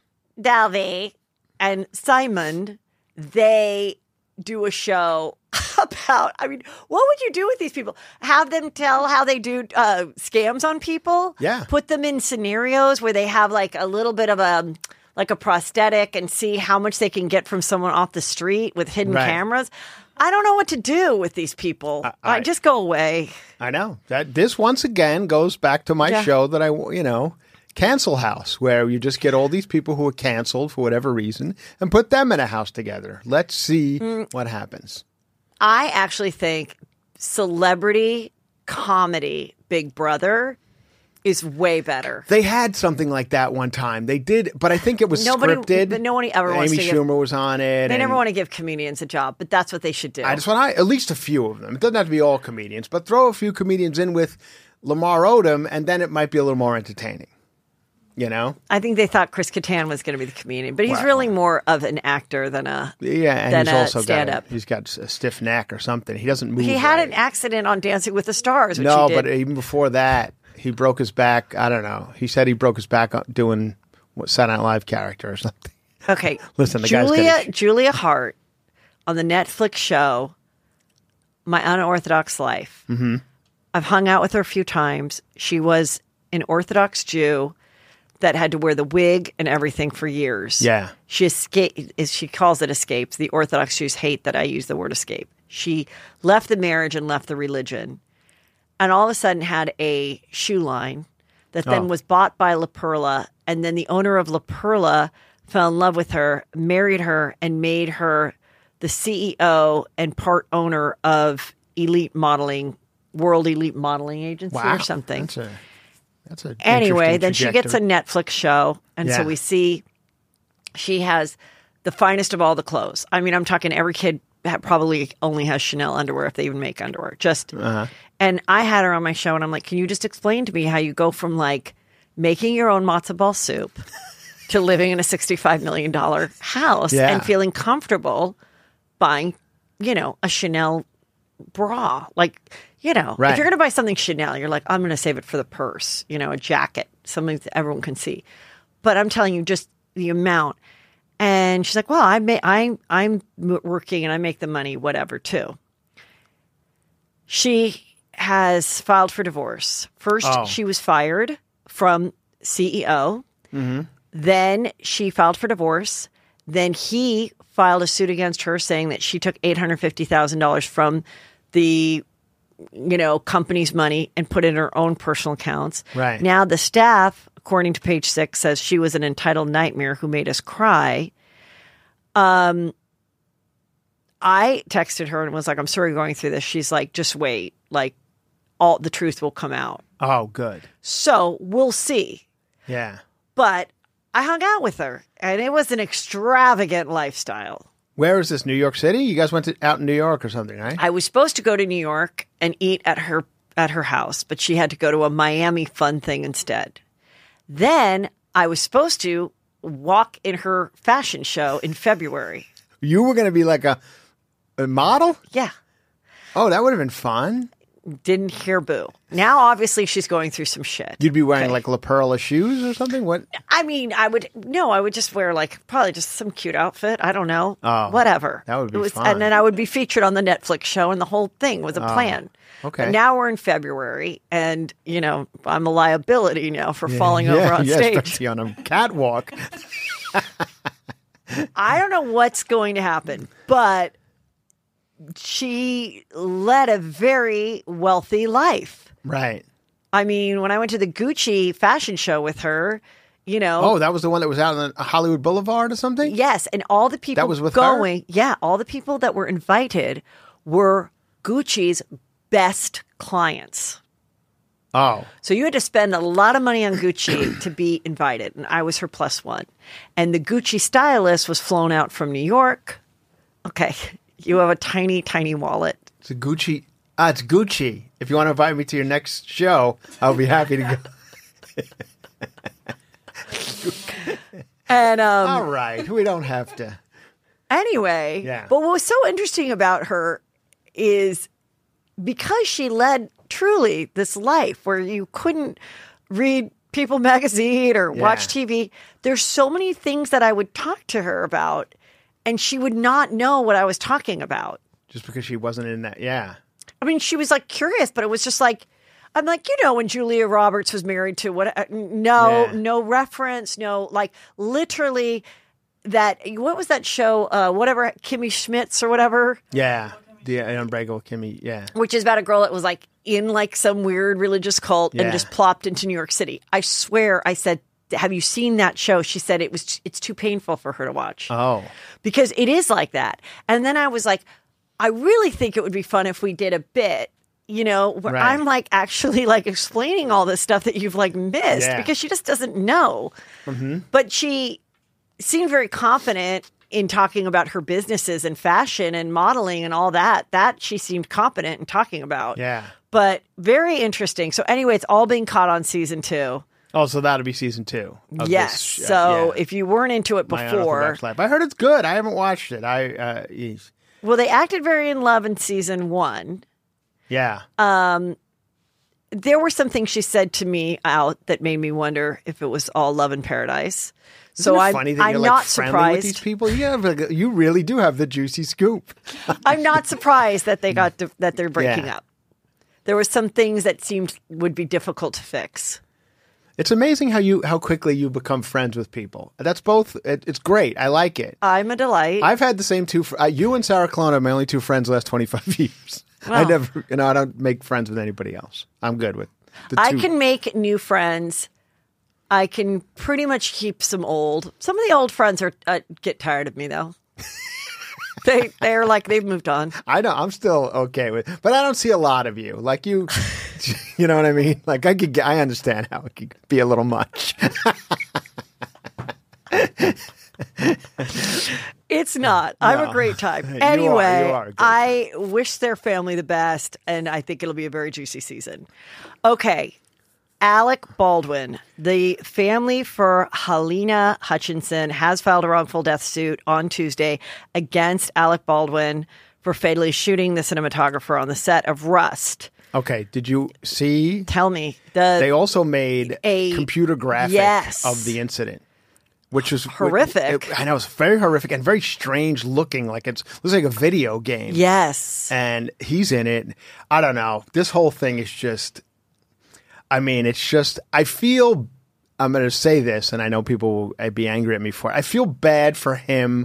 Dalvey and Simon? They do a show about. I mean, what would you do with these people? Have them tell how they do uh, scams on people? Yeah. Put them in scenarios where they have like a little bit of a like a prosthetic and see how much they can get from someone off the street with hidden Right. cameras. I don't know what to do with these people. I- I, I- just go away. I know that this once again goes back to my Yeah. show that I, you know, Cancel House, where you just get all these people who are canceled for whatever reason and put them in a house together. Let's see Mm. what happens. I actually think celebrity comedy Big Brother is way better. They had something like that one time. They did, but I think it was Nobody- scripted. but nobody ever wants Amy to give- Schumer was on it. They and never want to give comedians a job, but that's what they should do. I just want I, at least a few of them. It doesn't have to be all comedians, but throw a few comedians in with Lamar Odom, and then it might be a little more entertaining. You know? I think they thought Chris Kattan was going to be the comedian, but he's Wow. really more of an actor than a. Yeah, and Than he's a also stand-up. got a, he's got a stiff neck or something. He doesn't move. He had right. an accident on Dancing with the Stars. Which No, he did. but even before that, he broke his back. I don't know. He said he broke his back doing what Saturday Night Live character or something. Okay, Listen, the guy's Julia got a- Julia Hart on the Netflix show My Unorthodox Life. Mm-hmm. I've hung out with her a few times. She was an Orthodox Jew that had to wear the wig and everything for years. Yeah. She escaped, is she calls it escapes. The Orthodox Jews hate that I use the word escape. She left the marriage and left the religion, and all of a sudden had a shoe line that then Oh. was bought by La Perla, and then the owner of La Perla fell in love with her, married her, and made her the C E O and part owner of Elite Modeling, World Elite Modeling Agency Wow, or something. That's a that's a Anyway, interesting then she gets a trajectory. Netflix show, and so Yeah. we see she has the finest of all the clothes. I mean, I'm talking every kid ha- probably only has Chanel underwear if they even make underwear. Just Uh-huh. and I had her on my show, and I'm like, can you just explain to me how you go from like making your own matzo ball soup to living in a sixty-five million dollars house Yeah. and feeling comfortable buying, you know, a Chanel bra? Like, you know, Right. if you're going to buy something Chanel, you're like, I'm going to save it for the purse, you know, a jacket, something that everyone can see. But I'm telling you, just the amount. And she's like, well, I may, I, I'm working and I make the money, whatever, too. She has filed for divorce. First, Oh. she was fired from C E O. Then she filed for divorce. Then he filed a suit against her saying that she took eight hundred fifty thousand dollars from the, you know, company's money and put it in her own personal accounts. Right. Now the staff, according to Page Six, says she was an entitled nightmare who made us cry. Um, I texted her and was like, I'm sorry you're going through this. She's like, just wait. Like, all the truth will come out. Oh, good. So we'll see. Yeah. But I hung out with her, and it was an extravagant lifestyle. Where is this? New York City? You guys went to, out in New York or something, right? I was supposed to go to New York and eat at her at her house, but she had to go to a Miami fun thing instead. Then I was supposed to walk in her fashion show in February. You were going to be like a, a model? Yeah. Oh, that would have been fun. Didn't hear boo. Now, obviously, she's going through some shit. You'd be wearing Okay. like La Perla shoes or something? What? I mean, I would no, I would just wear like probably just some cute outfit. I don't know, Oh, whatever. that would be it was, fun. And then I would be featured on the Netflix show, and the whole thing was a plan. okay. But now we're in February, and you know I'm a liability now for falling over yeah, on yeah, stage. especially on a catwalk. I don't know what's going to happen, but she led a very wealthy life. Right. I mean, when I went to the Gucci fashion show with her, you know. Oh, that was the one that was out on Hollywood Boulevard or something? Yes, and all the people That was with her? going, yeah, all the people that were invited were Gucci's best clients. Oh. So you had to spend a lot of money on Gucci to be invited, and I was her plus one. And the Gucci stylist was flown out from New York. Okay, you have a tiny, tiny wallet. It's a Gucci. Ah, it's Gucci. If you want to invite me to your next show, I'll be happy to go. And um, All right. We don't have to. Anyway, Yeah. but what was so interesting about her is because she led truly this life where you couldn't read People magazine or Yeah. watch T V. There's so many things that I would talk to her about, and she would not know what I was talking about. Just because she wasn't in that. Yeah. I mean, she was like curious, but it was just like, I'm like, you know, when Julia Roberts was married to what? uh, No, Yeah. no reference, no, like literally that. What was that show? Uh, whatever, Kimmy Schmitz or whatever, Yeah. The Unbreakable Kimmy. Yeah. which is about a girl that was like in like some weird religious cult Yeah. and just plopped into New York City. I swear, I said, "Have you seen that show?" She said it was. It's too painful for her to watch. Oh. Because it is like that. And then I was like, I really think it would be fun if we did a bit, you know, where Right. I'm like actually like explaining all this stuff that you've like missed Yeah. because she just doesn't know. Mm-hmm. But she seemed very confident in talking about her businesses and fashion and modeling and all that. That she seemed competent in talking about. Yeah. But very interesting. So anyway, it's all being caught on season two. Oh, so that'll be season two. Of Yes. This, sh- so yeah. if you weren't into it My before, Unorthodox Life. I heard it's good. I haven't watched it. I. Uh, yeesh. well, they acted very in love in season one. yeah. There were some things she said to me out that made me wonder if it was all love in paradise. Isn't so it I'm, funny that I'm you're like not friendly with these surprised. people? You have like, you really do have the juicy scoop. I'm not surprised that they got to, that they're breaking Yeah. up. There were some things that seemed would be difficult to fix. It's amazing how you how quickly you become friends with people. That's both. It, it's great. I like it. I'm a delight. I've had the same two. fr- Uh, you and Sarah Colonna are my only two friends the last twenty-five years. I Wow. never, you know, I don't make friends with anybody else. I'm good with the two. I can make new friends. I can pretty much keep some old. Some of the old friends are uh, get tired of me though. they they're like they've moved on. I know. I'm still okay with, but I don't see a lot of you. Like you, you know what I mean? Like I could, get- I understand how it could be a little much. It's not. I'm No. a great time. You are- Anyway, you are a great I wish their family the best, and I think it'll be a very juicy season. Okay. Alec Baldwin, the family for Helena Hutchinson, has filed a wrongful death suit on Tuesday against Alec Baldwin for fatally shooting the cinematographer on the set of Rust. Okay. Did you see? Tell me. The They also made A- computer graphic yes. of the incident, which was Horrific. It, I know it's very horrific and very strange looking. Like it's looks like a video game. Yes. And he's in it. I don't know. This whole thing is just. I mean, it's just. I feel. I'm going to say this, and I know people will be angry at me for it. I feel bad for him.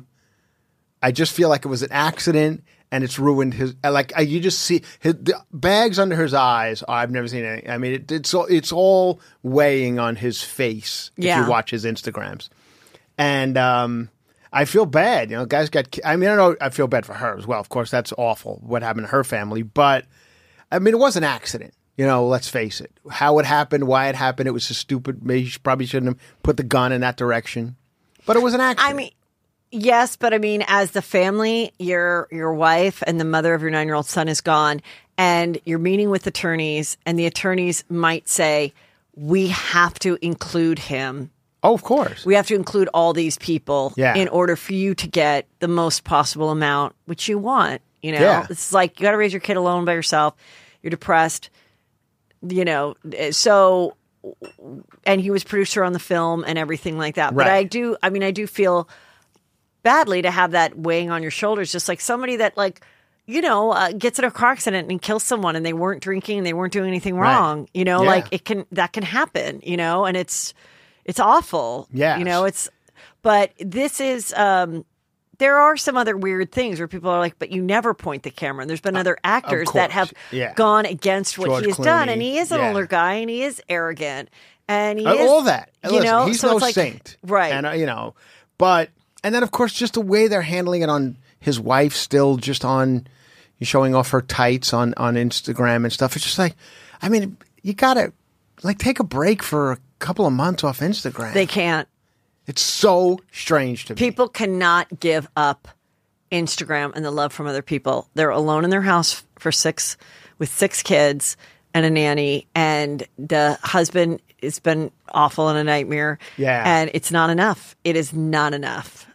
I just feel like it was an accident. And it's ruined his like I, you just see his the bags under his eyes. Oh, I've never seen any. I mean, it, it's all it's all weighing on his face if Yeah. you watch his Instagrams, and um, I feel bad. You know, guys got. ki- I mean, I know I feel bad for her as well. Of course, that's awful what happened to her family. But I mean, it was an accident. You know, let's face it. How it happened, why it happened. It was just stupid. Maybe she probably shouldn't have put the gun in that direction. But it was an accident. I mean, yes, but I mean, as the family, your your wife and the mother of your nine year old son is gone, and you're meeting with attorneys, and the attorneys might say, "We have to include him. oh, of course. We have to include all these people Yeah. in order for you to get the most possible amount, which you want." You know, Yeah. it's like you got to raise your kid alone by yourself. You're depressed. You know, so. And he was producer on the film and everything like that. But Right. I do, I mean, I do feel badly to have that weighing on your shoulders, just like somebody that, like, you know, uh, gets in a car accident and kills someone and they weren't drinking and they weren't doing anything Right. wrong. You know, Yeah. like it can, that can happen, you know, and it's, it's awful. Yes. You know, it's, but this is, um, there are some other weird things where people are like, but you never point the camera. And there's been other actors that course. have Yeah. gone against what George he has done. Clooney. And he is an Yeah. older guy and he is arrogant. And he Uh, is all that. you Listen, know, he's so no it's like, saint, right? And uh, you know, but and then of course just the way they're handling it on his wife, still just on showing off her tights on on Instagram and stuff. It's just like, I mean, you gotta like take a break for a couple of months off Instagram. They can't. it's so strange to me. People cannot give up Instagram and the love from other people. They're alone in their house for six with six kids and a nanny, and the husband has been awful and a nightmare. Yeah. And it's not enough. It is not enough.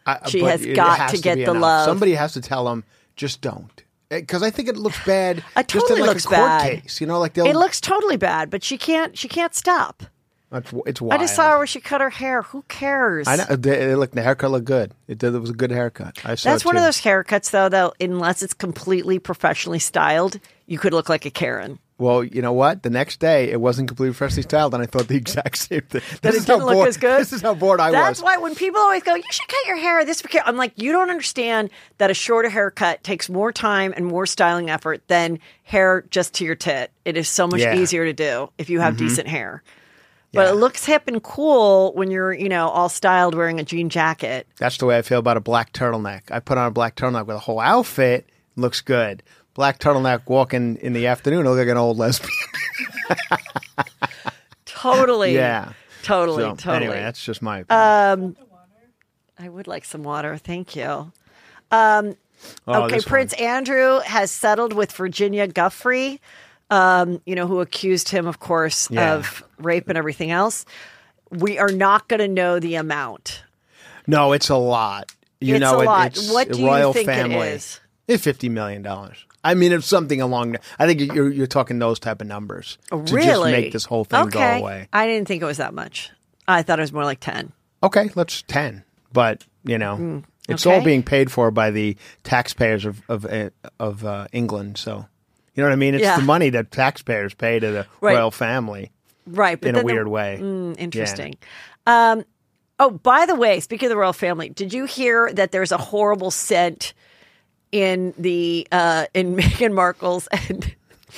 I, She but has it got has to get be the enough. love. Somebody has to tell them, just don't. Because I think it looks bad. It just totally in like looks a court bad. case. You know, like they'll. It looks totally bad, but she can't. She can't stop. It's, it's wild. I just saw her where she cut her hair. Who cares? I know. They, look, the haircut looked good. It did. It was a good haircut. I saw That's it one too. of those haircuts, though. Though, unless it's completely professionally styled, you could look like a Karen. Well, you know what? The next day, it wasn't completely freshly styled, and I thought the exact same thing. That This it is how didn't look bored- as good. This is how bored I That's was. why when people always go, "You should cut your hair," this I'm like, you don't understand that a shorter haircut takes more time and more styling effort than hair just to your tit. It is so much Yeah. easier to do if you have decent hair. But Yeah. it looks hip and cool when you're, you know, all styled wearing a jean jacket. That's the way I feel about a black turtleneck. I put on a black turtleneck with a whole outfit. Looks good. Black turtleneck walking in the afternoon, I look like an old lesbian. Totally. Yeah. Totally. So, totally. Anyway, that's just my opinion. I would like some water. Thank you. Um, Oh, okay, this Prince one. Andrew has settled with Virginia Guffrey, um, you know, who accused him, of course, Yeah. of rape and everything else. We are not going to know the amount. No, it's a lot. You It's know, a it- lot. it's What a do you royal think it family. is? It's fifty million dollars. I mean, it's something along. The, I think you're you're talking those type of numbers to really? just make this whole thing okay. go away. I didn't think it was that much. I thought it was more like ten. Okay, let's ten. But you know, it's all Mm, okay. being paid for by the taxpayers of of uh, of uh, England. So you know what I mean? It's Yeah. the money that taxpayers pay to the Right. royal family Right. But in a then the- weird way. Mm, interesting. Um, oh, by the way, speaking of the royal family, did you hear that there's a horrible scent in the uh, in Meghan Markle's and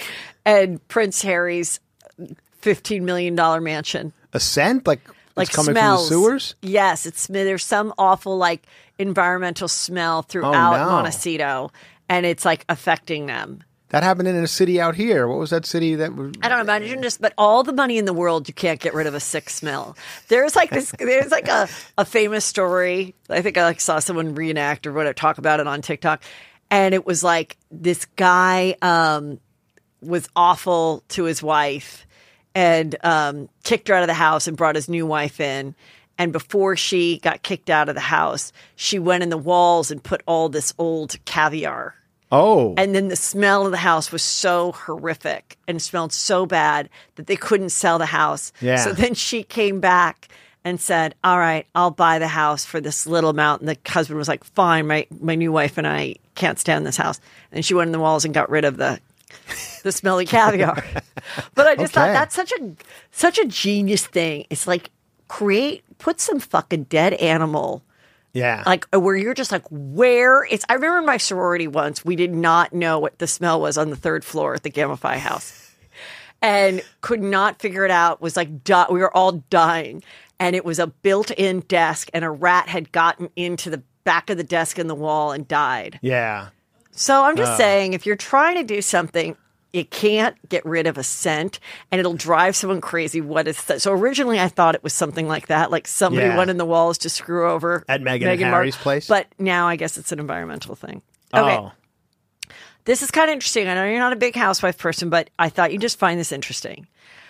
and Prince Harry's fifteen million dollar mansion? A scent like Like it's coming smells. from the sewers. Yes, it's there's some awful like environmental smell throughout Oh, no. Montecito, and it's like affecting them. That happened in a city out here. What was that city that was? I don't imagine just, but all the money in the world, you can't get rid of a sick smell. There's like this, there's like a, a famous story. I think I like saw someone reenact or whatever, talk about it on TikTok. And it was like this guy um, was awful to his wife and um, kicked her out of the house and brought his new wife in. And before she got kicked out of the house, she went in the walls and put all this old caviar. Oh, And then the smell of the house was so horrific and smelled so bad that they couldn't sell the house. Yeah. So then she came back and said, all right, I'll buy the house for this little amount. And the husband was like, fine, my, my new wife and I can't stand this house. And she went in the walls and got rid of the the smelly caviar. But I just thought Okay. that's such a such a genius thing. It's like create, put some fucking dead animal yeah. like where you're just like, where it's I remember in my sorority once we did not know what the smell was on the third floor at the Gamma Phi house and could not figure it out. Was like di- we were all dying, and it was a built-in desk, and a rat had gotten into the back of the desk in the wall and died. yeah. So I'm just saying, if you're trying to do something, you can't get rid of a scent, and it'll drive someone crazy. What is that? So originally, I thought it was something like that, like somebody Yeah. went in the walls to screw over At Meghan and Mark- Harry's place? But now I guess it's an environmental thing. Okay, Oh, this is kind of interesting. I know you're not a big housewife person, but I thought you'd just find this interesting.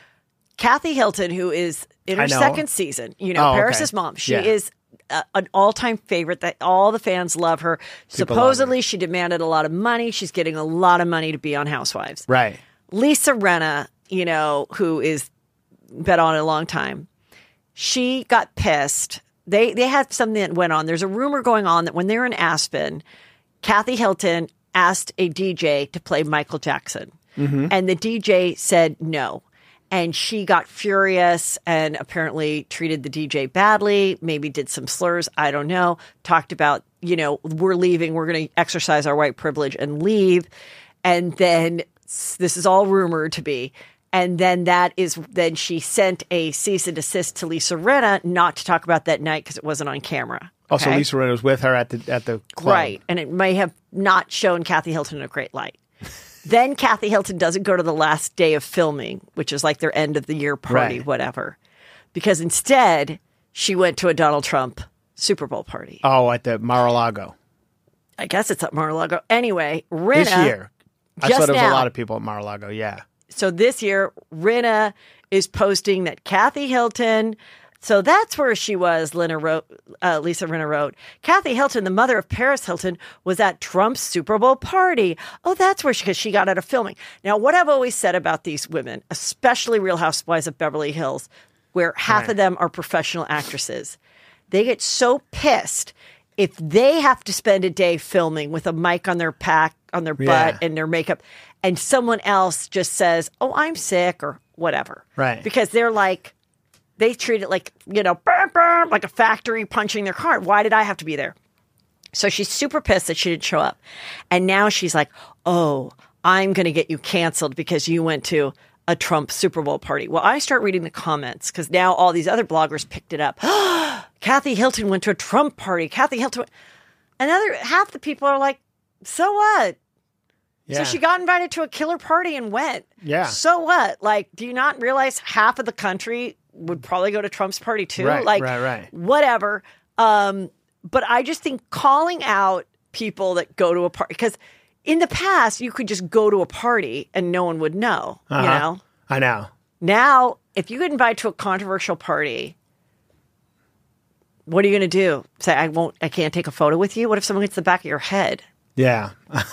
Kathy Hilton, who is in her I know. second season, you know, Oh, okay. Paris's mom, she Yeah. is a, an all-time favorite that all the fans love her. People love her. Supposedly, she demanded a lot of money. She's getting a lot of money to be on Housewives. right. Lisa Renna, you know, who is been on a long time, she got pissed. They they had something that went on. There's a rumor going on that when they were in Aspen, Kathy Hilton asked a D J to play Michael Jackson, and the D J said no. And she got furious and apparently treated the D J badly, maybe did some slurs. I don't know. Talked about, you know, we're leaving. We're going to exercise our white privilege and leave. And then s- this is all rumored to be. And then that is, then she sent a cease and desist to Lisa Rinna not to talk about that night because it wasn't on camera. Oh, so Okay? Lisa Rinna was with her at the at the club. Right. And it may have not shown Kathy Hilton in a great light. Then Kathy Hilton doesn't go to the last day of filming, which is like their end of the year party, Right. whatever. Because instead, she went to a Donald Trump Super Bowl party. Oh, at the Mar-a-Lago I guess it's at Mar-a-Lago. Anyway, Rinna. this year. I just saw there was now. a lot of people at Mar-a-Lago. Yeah. So this year, Rinna is posting that Kathy Hilton So that's where she was, Lena wrote, uh, Lisa Rinna wrote. Kathy Hilton, the mother of Paris Hilton, was at Trump's Super Bowl party. Oh, that's where she, because she got out of filming. Now, what I've always said about these women, especially Real Housewives of Beverly Hills, where half Right. of them are professional actresses, they get so pissed if they have to spend a day filming with a mic on their pack, on their butt Yeah. and their makeup, and someone else just says, oh, I'm sick or whatever. Right. Because they're like, they treat it like, you know, burr, burr, like a factory punching their card. Why did I have to be there? So she's super pissed that she didn't show up. And now she's like, oh, I'm going to get you canceled because you went to a Trump Super Bowl party. Well, I start reading the comments because now all these other bloggers picked it up. Kathy Hilton went to a Trump party. Kathy Hilton. Went... Another half the people are like, so what? Yeah. So she got invited to a killer party and went. Yeah. So what? Like, do you not realize half of the country would probably go to Trump's party too? Right, like, right, right. whatever. Um, but I just think calling out people that go to a party, because in the past you could just go to a party and no one would know. You Uh-huh. know. I know. Now, if you get invited to a controversial party, what are you going to do? Say, I won't. I can't take a photo with you. What if someone hits the back of your head? Yeah.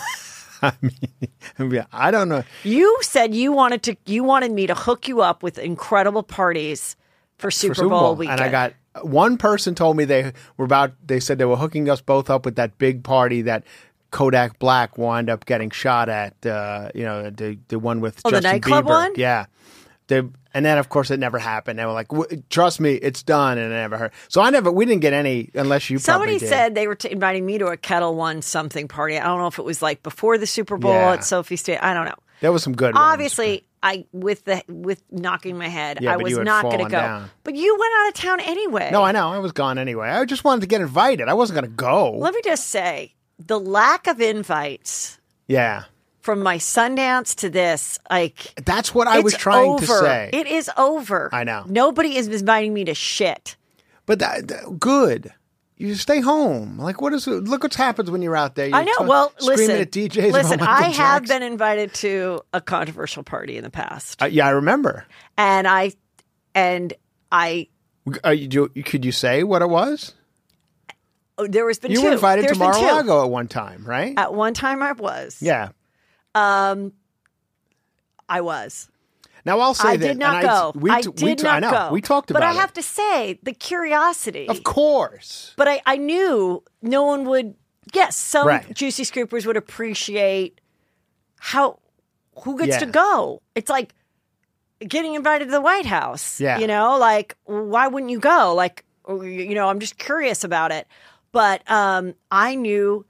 I mean, I don't know. You said you wanted to. You wanted me to hook you up with incredible parties for Super, for Super Bowl, Bowl. weekend. And I got one person told me they were about, they said they were hooking us both up with that big party that Kodak Black wound up getting shot at, uh, you know, the the one with Oh, the Justin nightclub Bieber. one? Yeah. They, and then, of course, it never happened. They were like, w- trust me, it's done. And I never heard. So I never, we didn't get any, unless you Somebody probably did. said they were t- inviting me to a Kettle One something party. I don't know if it was like before the Super Bowl Yeah. at Sophie State. I don't know. There was some good ones. Obviously, I with the with knocking my head, Yeah, I but was you had not going to fallen go. down. But you went out of town anyway. No, I know. I was gone anyway. I just wanted to get invited. I wasn't going to go. Let me just say, the lack of invites Yeah. from my Sundance to this, like That's what I was it's trying over. to say. It is over. I know. Nobody is inviting me to shit. But that, that- good. You stay home. Like, what is it? Look what happens when you're out there. You're I know. t- well, screaming listen. at D Js. listen, about Michael I have Jackson. been invited to a controversial party in the past, Uh, yeah, I remember. and I, and I. Uh, you, you, could you say what it was? Oh, there was been You two. were invited There's to been two. Mar-a-Lago at one time, right? At one time, I was. yeah. Um, I was. Now I'll say I that. did not and go. I, we, I t- did we t- not I know. go. We talked about but I it. have to say, the curiosity. Of course. But I, I knew no one would. Yes, some Right. juicy scoopers would appreciate how who gets Yeah. to go. It's like getting invited to the White House. Yeah. You know, like why wouldn't you go? Like, you know, I'm just curious about it. But um, I knew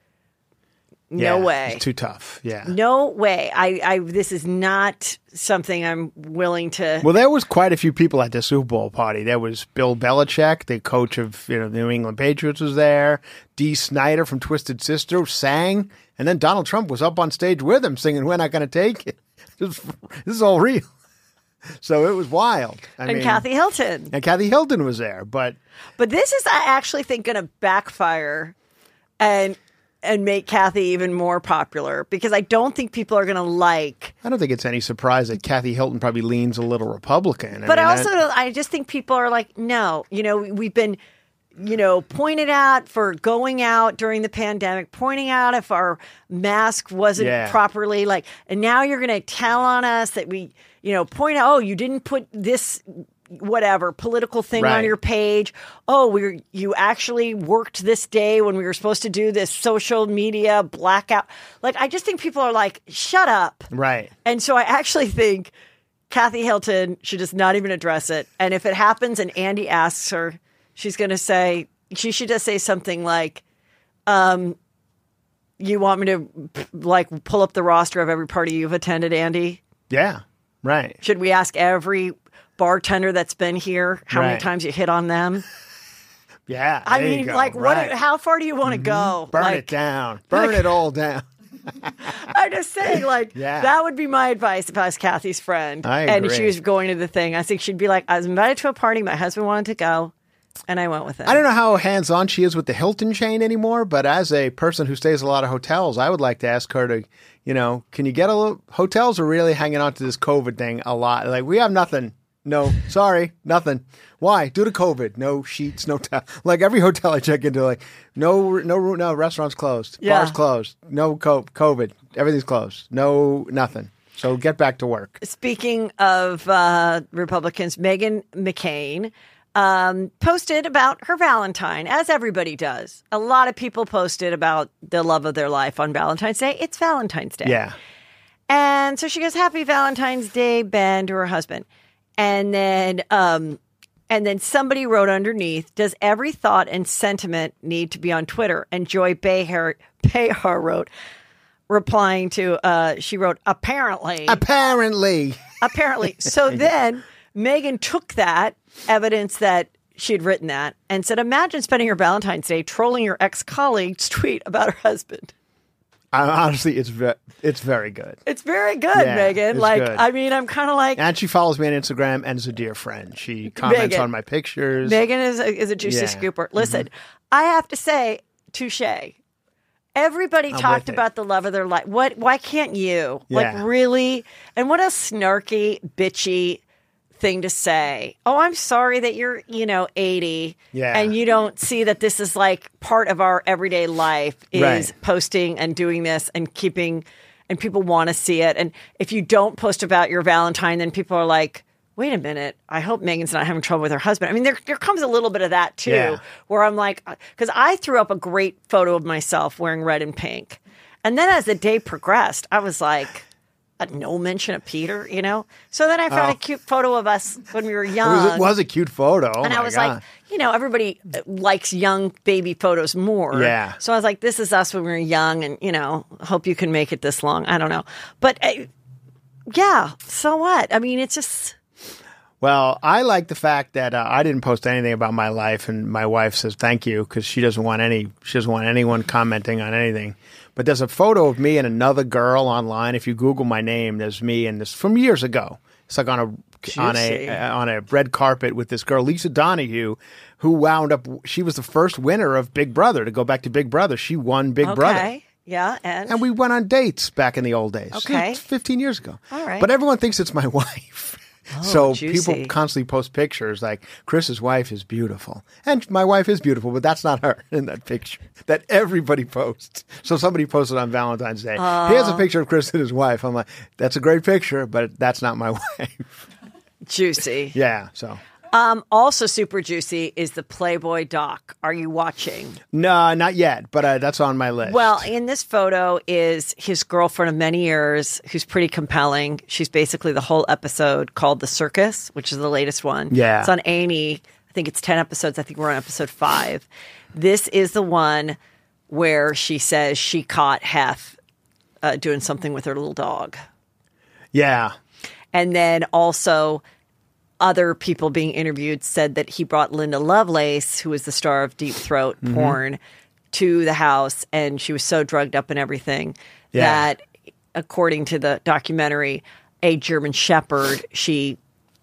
no Yeah, way. It's too tough. Yeah. No way. I, I this is not something I'm willing to. Well, there was quite a few people at the Super Bowl party. There was Bill Belichick, the coach of you know the New England Patriots, was there. Dee Snider from Twisted Sister sang, and then Donald Trump was up on stage with him singing "We're Not Going to Take It." This, this is all real. So it was wild. I and mean, Kathy Hilton. and Kathy Hilton was there, but But this is, I actually think, going to backfire and and make Kathy even more popular because I don't think people are going to like. I don't think it's any surprise that Kathy Hilton probably leans a little Republican. I But mean, I also, that- I just think people are like, no, you know, we've been, you know, pointed out for going out during the pandemic, pointing out if our mask wasn't Yeah. properly like, and now you're going to tell on us that we, you know, point out, oh, you didn't put this whatever political thing on Right. your page. Oh, we you actually worked this day when we were supposed to do this social media blackout. Like, I just think people are like, shut up. right. And so I actually think Kathy Hilton should just not even address it. And if it happens and Andy asks her, she's going to say, she should just say something like, um, you want me to like pull up the roster of every party you've attended, Andy? Yeah, right. Should we ask every bartender that's been here how many Right. times you hit on them? Yeah. I there you mean, go, like, what? right. How far do you want to go? Burn like, it down. Burn it all down. I'm just saying, like, Yeah. that would be my advice if I was Kathy's friend. I And agree. she was going to the thing. I think she'd be like, I was invited to a party. My husband wanted to go. And I went with him. I don't know how hands-on she is with the Hilton chain anymore, but as a person who stays in a lot of hotels, I would like to ask her to, you know, can you get a little, hotels are really hanging on to this COVID thing a lot. Like, we have nothing No, sorry, nothing. Why? Due to COVID. No sheets, no towel. Like every hotel I check into, like no, no, no. Restaurants closed. Yeah. Bars closed. No co- COVID. Everything's closed. No, nothing. So get back to work. Speaking of uh, Republicans, Meghan McCain um, posted about her Valentine, as everybody does. A lot of people posted about the love of their life on Valentine's Day. It's Valentine's Day. Yeah. And so she goes, "Happy Valentine's Day, Ben," to her husband. And then, um, and then somebody wrote underneath, "Does every thought and sentiment need to be on Twitter?" And Joy Behar, Behar wrote, replying to, uh, she wrote, "Apparently." Apparently. Apparently. So then Meghan took that evidence that she had written that and said, "Imagine spending your Valentine's Day trolling your ex-colleague's tweet about her husband." I, honestly, it's ve- it's very good. It's very good, Yeah, Meghan. it's Like, good. I mean, I'm kind of like, And she follows me on Instagram and is a dear friend. She comments Meghan. on my pictures. Meghan is a, is a juicy Yeah. scooper. Listen, I have to say, touche. Everybody talked with it. about the love of their life. What? Why can't you? Yeah. Like, really? And what a snarky, bitchy thing to say. "Oh, I'm sorry that you're, you know, eighty, Yeah. and you don't see that this is like part of our everyday life is Right. posting and doing this and keeping, and people want to see it. And if you don't post about your Valentine, then people are like, wait a minute, I hope Megan's not having trouble with her husband." I mean, there there comes a little bit of that too, Yeah. where I'm like, because I threw up a great photo of myself wearing red and pink. And then as the day progressed, I was like, uh, no mention of Peter, you know? So then I found Oh. a cute photo of us when we were It young. was, it was a cute photo. Oh and my I was God. like, you know, everybody likes young baby photos more. Yeah. So I was like, this is us when we were young, and, you know, hope you can make it this long. I don't know. But uh, yeah, so what? I mean, it's just. Well, I like the fact that uh, I didn't post anything about my life, and my wife says thank you because she doesn't want any. She doesn't want anyone commenting on anything. But there's a photo of me and another girl online. If you Google my name, there's me and this from years ago. It's like on a on Juicy. a uh, on a red carpet with this girl, Lisa Donahue, who wound up. She was the first winner of Big Brother to go back to Big Brother. She won Big Okay. Brother. Yeah. And, And we went on dates back in the old days. Okay. It's fifteen years ago. All right. But everyone thinks it's my wife. so juicy. people constantly post pictures like, Chris's wife is beautiful. And my wife is beautiful, but that's not her in that picture that everybody posts. So somebody posted on Valentine's Day. Here's a picture of Chris and his wife. I'm like, that's a great picture, but that's not my wife. juicy. Yeah. So Um, also super juicy is the Playboy doc. Are you watching? no, not yet, but uh, that's on my list. Well, in this photo is his girlfriend of many years, who's pretty compelling. She's basically the whole episode called The Circus, which is the latest one. Yeah. It's on A and E. I think it's ten episodes. I think we're on episode five. This is the one where she says she caught Hef uh, doing something with her little dog. yeah. And then also other people being interviewed said that he brought Linda Lovelace, who is the star of Deep Throat Mm-hmm. porn, to the house, and she was so drugged up and everything Yeah. that, according to the documentary, a German Shepherd, she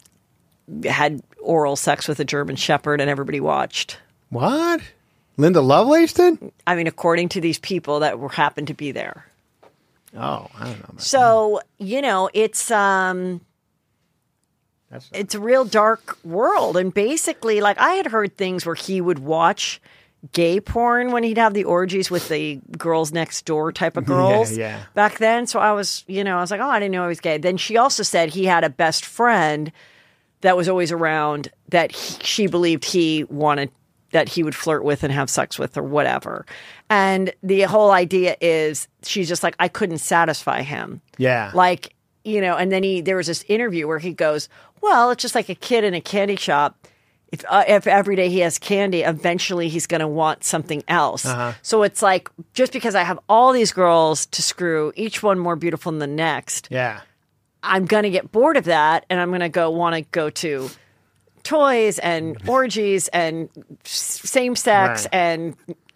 had oral sex with a German Shepherd, and everybody watched. What? Linda Lovelace did? I mean, according to these people that were happened to be there. Oh, I don't know. About So, you know, it's um That's it's a real dark world. And basically, like, I had heard things where he would watch gay porn when he'd have the orgies with the girls next door type of girls yeah. back then. So I was, you know, I was like, oh, I didn't know he was gay. Then she also said he had a best friend that was always around that he, she believed he wanted, that he would flirt with and have sex with or whatever. And the whole idea is she's just like, I couldn't satisfy him. Yeah. Like, you know, and then he, there was this interview where he goes, well, it's just like a kid in a candy shop. If, uh, if every day he has candy, eventually he's going to want something else. Uh-huh. So it's like, just because I have all these girls to screw, each one more beautiful than the next, Yeah. I'm going to get bored of that. And I'm going to go want to go to toys and orgies and same sex. Right. And,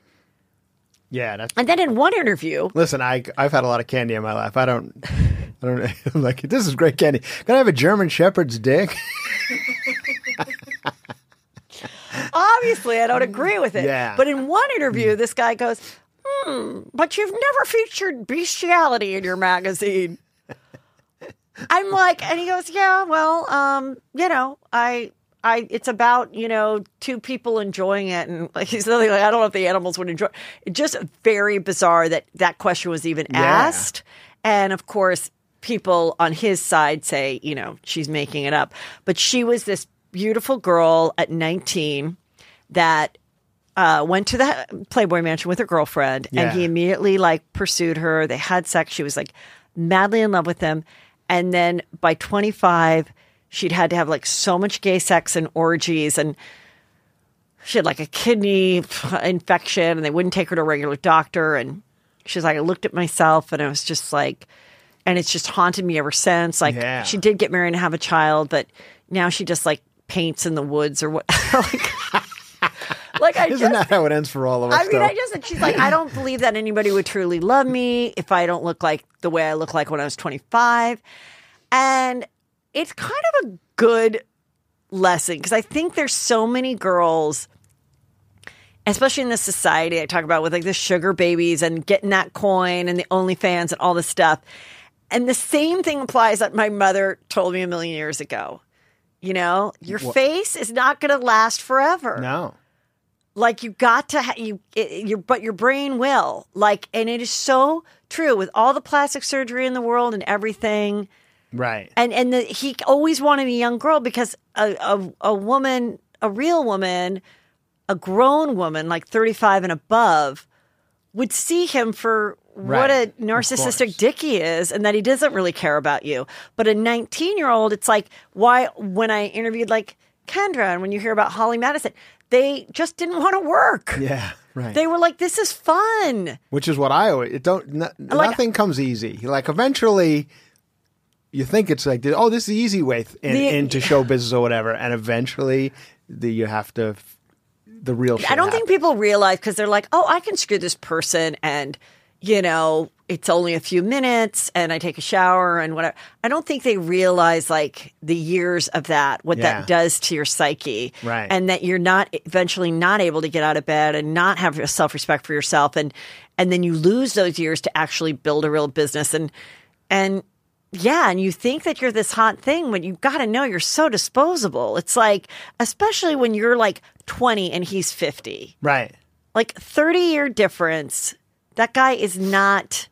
Yeah. That's. and then in one interview, Listen, I I've had a lot of candy in my life. I don't. I don't. I'm like, this is great candy. Can I have a German Shepherd's dick? obviously, I don't agree with it. Yeah. But in one interview, this guy goes, hmm, but you've never featured bestiality in your magazine. I'm like, and he goes, yeah, well, um, you know, I, I, it's about, you know, two people enjoying it. And like, he's like, I don't know if the animals would enjoy it. It's just very bizarre that that question was even Yeah. asked. And of course, people on his side say, you know, she's making it up. But she was this beautiful girl at nineteen that uh, went to the Playboy Mansion with her girlfriend. Yeah. And he immediately like pursued her. They had sex. She was like madly in love with him. And then by twenty-five, she'd had to have like so much gay sex and orgies. And she had like a kidney infection and they wouldn't take her to a regular doctor. And she's like, I looked at myself and I was just like, and it's just haunted me ever since. Like Yeah. she did get married and have a child, but now she just like paints in the woods or what. like, like I Isn't just, that how it ends for all of us? I mean, though? I just, she's like, I don't believe that anybody would truly love me if I don't look like the way I look like when I was twenty-five. And it's kind of a good lesson because I think there's so many girls, especially in this society I talk about with like the sugar babies and getting that coin and the OnlyFans and all this stuff. And the same thing applies that my mother told me a million years ago. You know, your What? face is not going to last forever. No. Like you got to, ha- you, it, your, but your brain will. Like, and it is so true with all the plastic surgery in the world and everything. Right. And and the, he always wanted a young girl because a, a a woman, a real woman, a grown woman, like thirty-five and above, would see him for what a Right. narcissistic Of course. dick he is and that he doesn't really care about you. But a nineteen-year-old, it's like, why, when I interviewed like Kendra and when you hear about Holly Madison, they just didn't want to work. Yeah. Right. They were like, this is fun. Which is what I always it don't. N- nothing comes easy. Like eventually, you think it's like, oh, this is the easy way th- in, The- into show business or whatever, and eventually, the you have to the real. Shit I don't think happens. people realize because they're like, oh, I can screw this person and, you know, it's only a few minutes and I take a shower and whatever. I don't think they realize like the years of that, what Yeah. that does to your psyche. Right. And that you're not eventually not able to get out of bed and not have self-respect for yourself. And, and then you lose those years to actually build a real business. And, and, yeah, and you think that you're this hot thing when you got to know you're so disposable. It's like, especially when you're like twenty and he's fifty. Right. Like thirty year difference. That guy is not,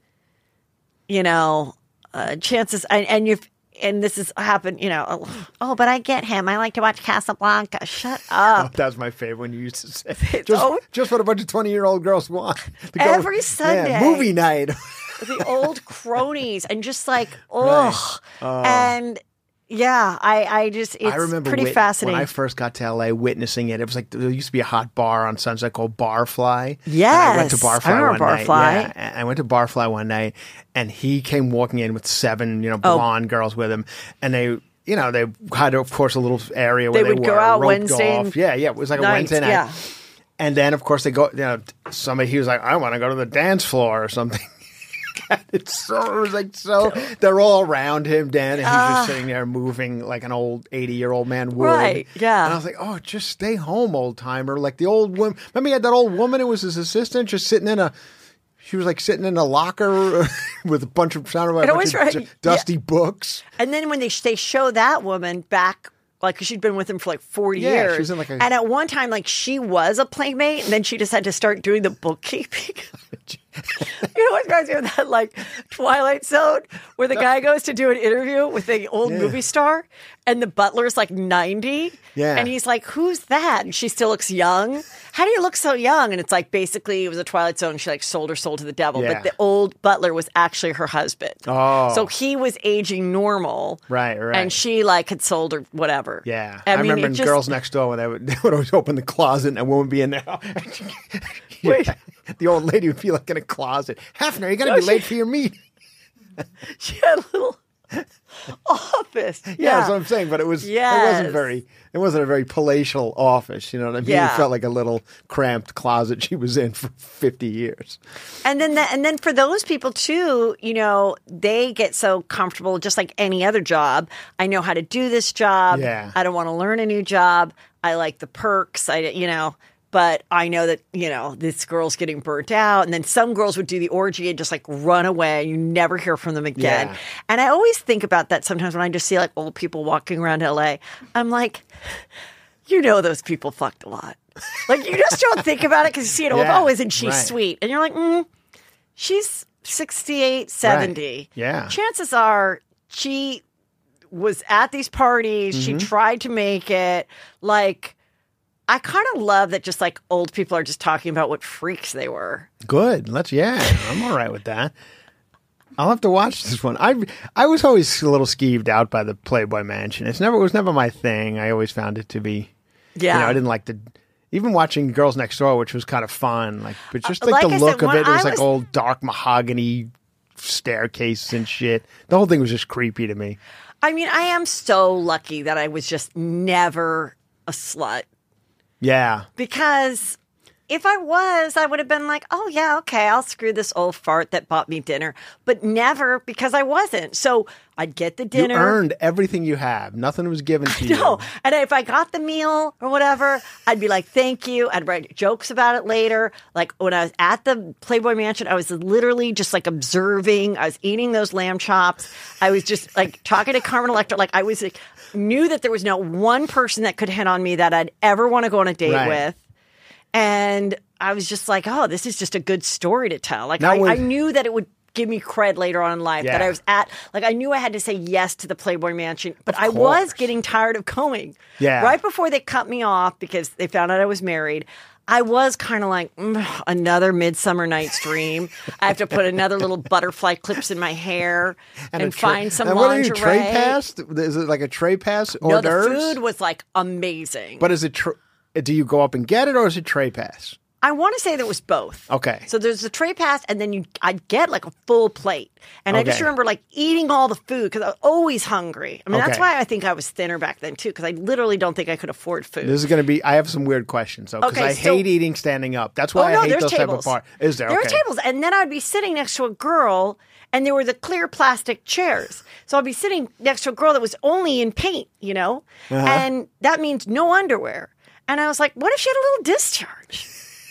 you know, uh, chances. And, and you've, and this has happened, you know, oh, oh, but I get him. I like to watch Casablanca. Shut Oh, up. that was my favorite when you used to say just, Oh. just what a bunch of twenty year old girls want. To go- Every Yeah, Sunday. movie night. The old cronies and just like, oh, Oh. and yeah, I, I just, it's I remember pretty wit- fascinating. when I first got to L A, witnessing it. It was like there used to be a hot bar on Sunset called Barfly. And I went to Yes, Barfly I remember one night. Barfly. Yeah, and I went to Barfly one night, and he came walking in with seven, you know, Oh. blonde girls with him, and they. You know, they had, of course, a little area where They they, would were go out roped Wednesday off. Yeah, yeah, it was like a night, Wednesday night. yeah. And then, of course, they go. You know, somebody he was like, "I want to go to the dance floor or something." It's so it was like so. They're all around him, Dan, and he's just sitting there moving like an old eighty-year-old man would. Ah. Right, yeah. And I was like, "Oh, just stay home, old timer." Like the old woman. Remember, he had that old woman who was his assistant, just sitting in a. She was like sitting in a locker with a bunch of sounded like a It bunch always of right- d- dusty books. And then when they they show that woman back, like 'cause she'd been with him for like forty Yeah, years, she was in like a- and at one time, like she was a playmate, and then she just had to start doing the bookkeeping. You know what drives me with that like Twilight Zone, where the guy goes to do an interview with the old Yeah. movie star, and the butler's like ninety, Yeah. and he's like, "Who's that?" And she still looks young. How do you look so young? And it's like basically it was a Twilight Zone. She like sold her soul to the devil, Yeah. but the old butler was actually her husband. Oh. So he was aging normal, Right, right. and she like had sold her whatever. Yeah, I, I, mean, remember it in just, Girls Next Door when they would, they would always open the closet and a woman would be in there. Yeah. Wait. The old lady would be like in a closet. Hefner, you're gonna No, be she- late for your meeting. she had a little office. Yeah, Yeah, that's what I'm saying. But it was it Yes. wasn't very it wasn't a very palatial office. You know what I mean? Yeah. It felt like a little cramped closet she was in for fifty years. and then that, and then for those people too, you know, they get so comfortable, just like any other job. I know how to do this job. Yeah. I don't want to learn a new job. I like the perks. I, you know, But I know that, you know, this girl's getting burnt out. And then some girls would do the orgy and just like run away. You never hear from them again. Yeah. And I always think about that sometimes when I just see like old people walking around L A. I'm like, you know, those people fucked a lot. Like, you just don't think about it because you see it. Yeah, Oh, isn't she right. sweet? And you're like, mm, she's sixty-eight, seventy. Right. Yeah. Chances are she was at these parties. Mm-hmm. She tried to make it. Like, I kind of love that just like old people are just talking about what freaks they were. Good. Let's, yeah, I'm all right with that. I'll have to watch this one. I I was always a little skeeved out by the Playboy Mansion. It's never it was never my thing. I always found it to be, Yeah. you know, I didn't like the, even watching Girls Next Door, which was kind of fun. Like, but just Uh, like, like the I look said, of when it, it was I like was- old dark mahogany staircases and shit. The whole thing was just creepy to me. I mean, I am so lucky that I was just never a slut. Yeah. Because if I was, I would have been like, oh, yeah, okay, I'll screw this old fart that bought me dinner. But never, because I wasn't. So I'd get the dinner. You earned everything you have. Nothing was given to you. No. And if I got the meal or whatever, I'd be like, thank you. I'd write jokes about it later. Like when I was at the Playboy Mansion, I was literally just like observing. I was eating those lamb chops. I was just like talking to Carmen Electra. Like I was like, knew that there was not one person that could hit on me that I'd ever want to go on a date Right. with. And I was just like, oh, this is just a good story to tell. Like Now I, with- I knew that it would give me cred later on in life that Yeah. I was at, like I knew I had to say yes to the Playboy Mansion, but Of I was course. getting tired of going. Yeah. Right before they cut me off because they found out I was married, I was kind of like, mm, another Midsummer Night's Dream. I have to put another little butterfly clips in my hair and, a tray- find some and what are lingerie. you, tray pass? Is it like a tray pass? No, Hors the d'oeuvres? food was like amazing. But is it, tr- do you go up and get it or is it tray pass? I want to say there was both. Okay. So there's the tray pass, and then you I'd get like a full plate. And I just Okay. remember like eating all the food because I was always hungry. I mean, that's Okay. why I think I was thinner back then too, because I literally don't think I could afford food. This is going to be, I have some weird questions though, because Okay, I so- hate eating standing up. That's Oh why no, I hate there's those type of tables. parties. Is there? There okay. were tables, and then I'd be sitting next to a girl, and there were the clear plastic chairs. So I'd be sitting next to a girl that was only in paint, you know, Uh-huh. and that means no underwear. And I was like, what if she had a little discharge?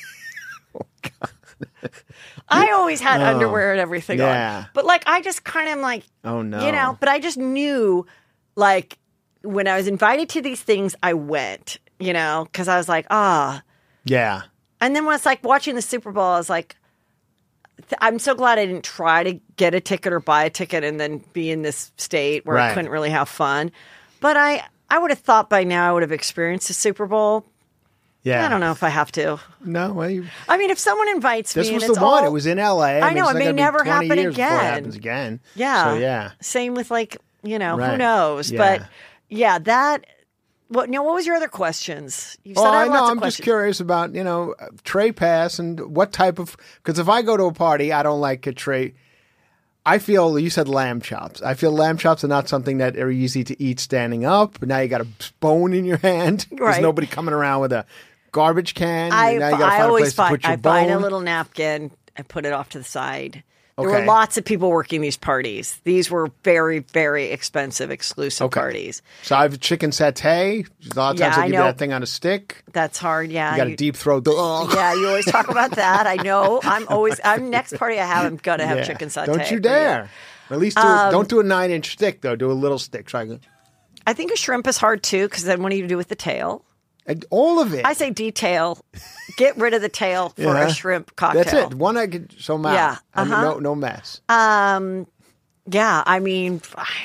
I always had underwear and everything Oh, yeah. on. But like, I just kind of am like, Oh, no. you know, but I just knew like when I was invited to these things, I went, you know, because I was like, ah. Yeah. And then when it's like watching the Super Bowl, I was like, th- I'm so glad I didn't try to get a ticket or buy a ticket and then be in this state where I Right. couldn't really have fun. But I, I would have thought by now I would have experienced the Super Bowl. Yeah. I don't know if I have to. No, well, you, I mean, if someone invites this me, was and the it's one. all- It was in L A. I know, it's it not may gonna be never twenty happen years before it again. happens again. Yeah. So, yeah. Same with like, you know, who Right. knows? Yeah. But yeah, that. What? No, what was your other questions? You Oh, I I had know. lots of I'm just questions. curious about, you know, uh, tray pass and what type of, because if I go to a party, I don't like a tray. I feel, you said lamb chops. I feel lamb chops are not something that are easy to eat standing up. Now you got a bone in your hand. There's Right. nobody coming around with a garbage can. I, and now you got to I find a always place to find put your I bone. find a little napkin. I put it off to the side. There were Okay. lots of people working these parties. These were very, very expensive, exclusive Okay. parties. So I have chicken satay. A lot of Yeah, times they I give you know. that thing on a stick. That's hard. Yeah, You got to you- deep throat. the- yeah. You always talk about that. I know. I'm always. I'm next party I have. I'm gonna have Yeah. chicken satay. Don't you for dare. At least do Um, a, don't do a nine inch stick though. Do a little stick. Try to- I think a shrimp is hard too because then what do you do with the tail? and all of it. I say detail. Get rid of the tail for Yeah. a shrimp cocktail. That's it. One I could so out. Yeah, I mean, uh-huh. no no mess. Um, yeah, I mean,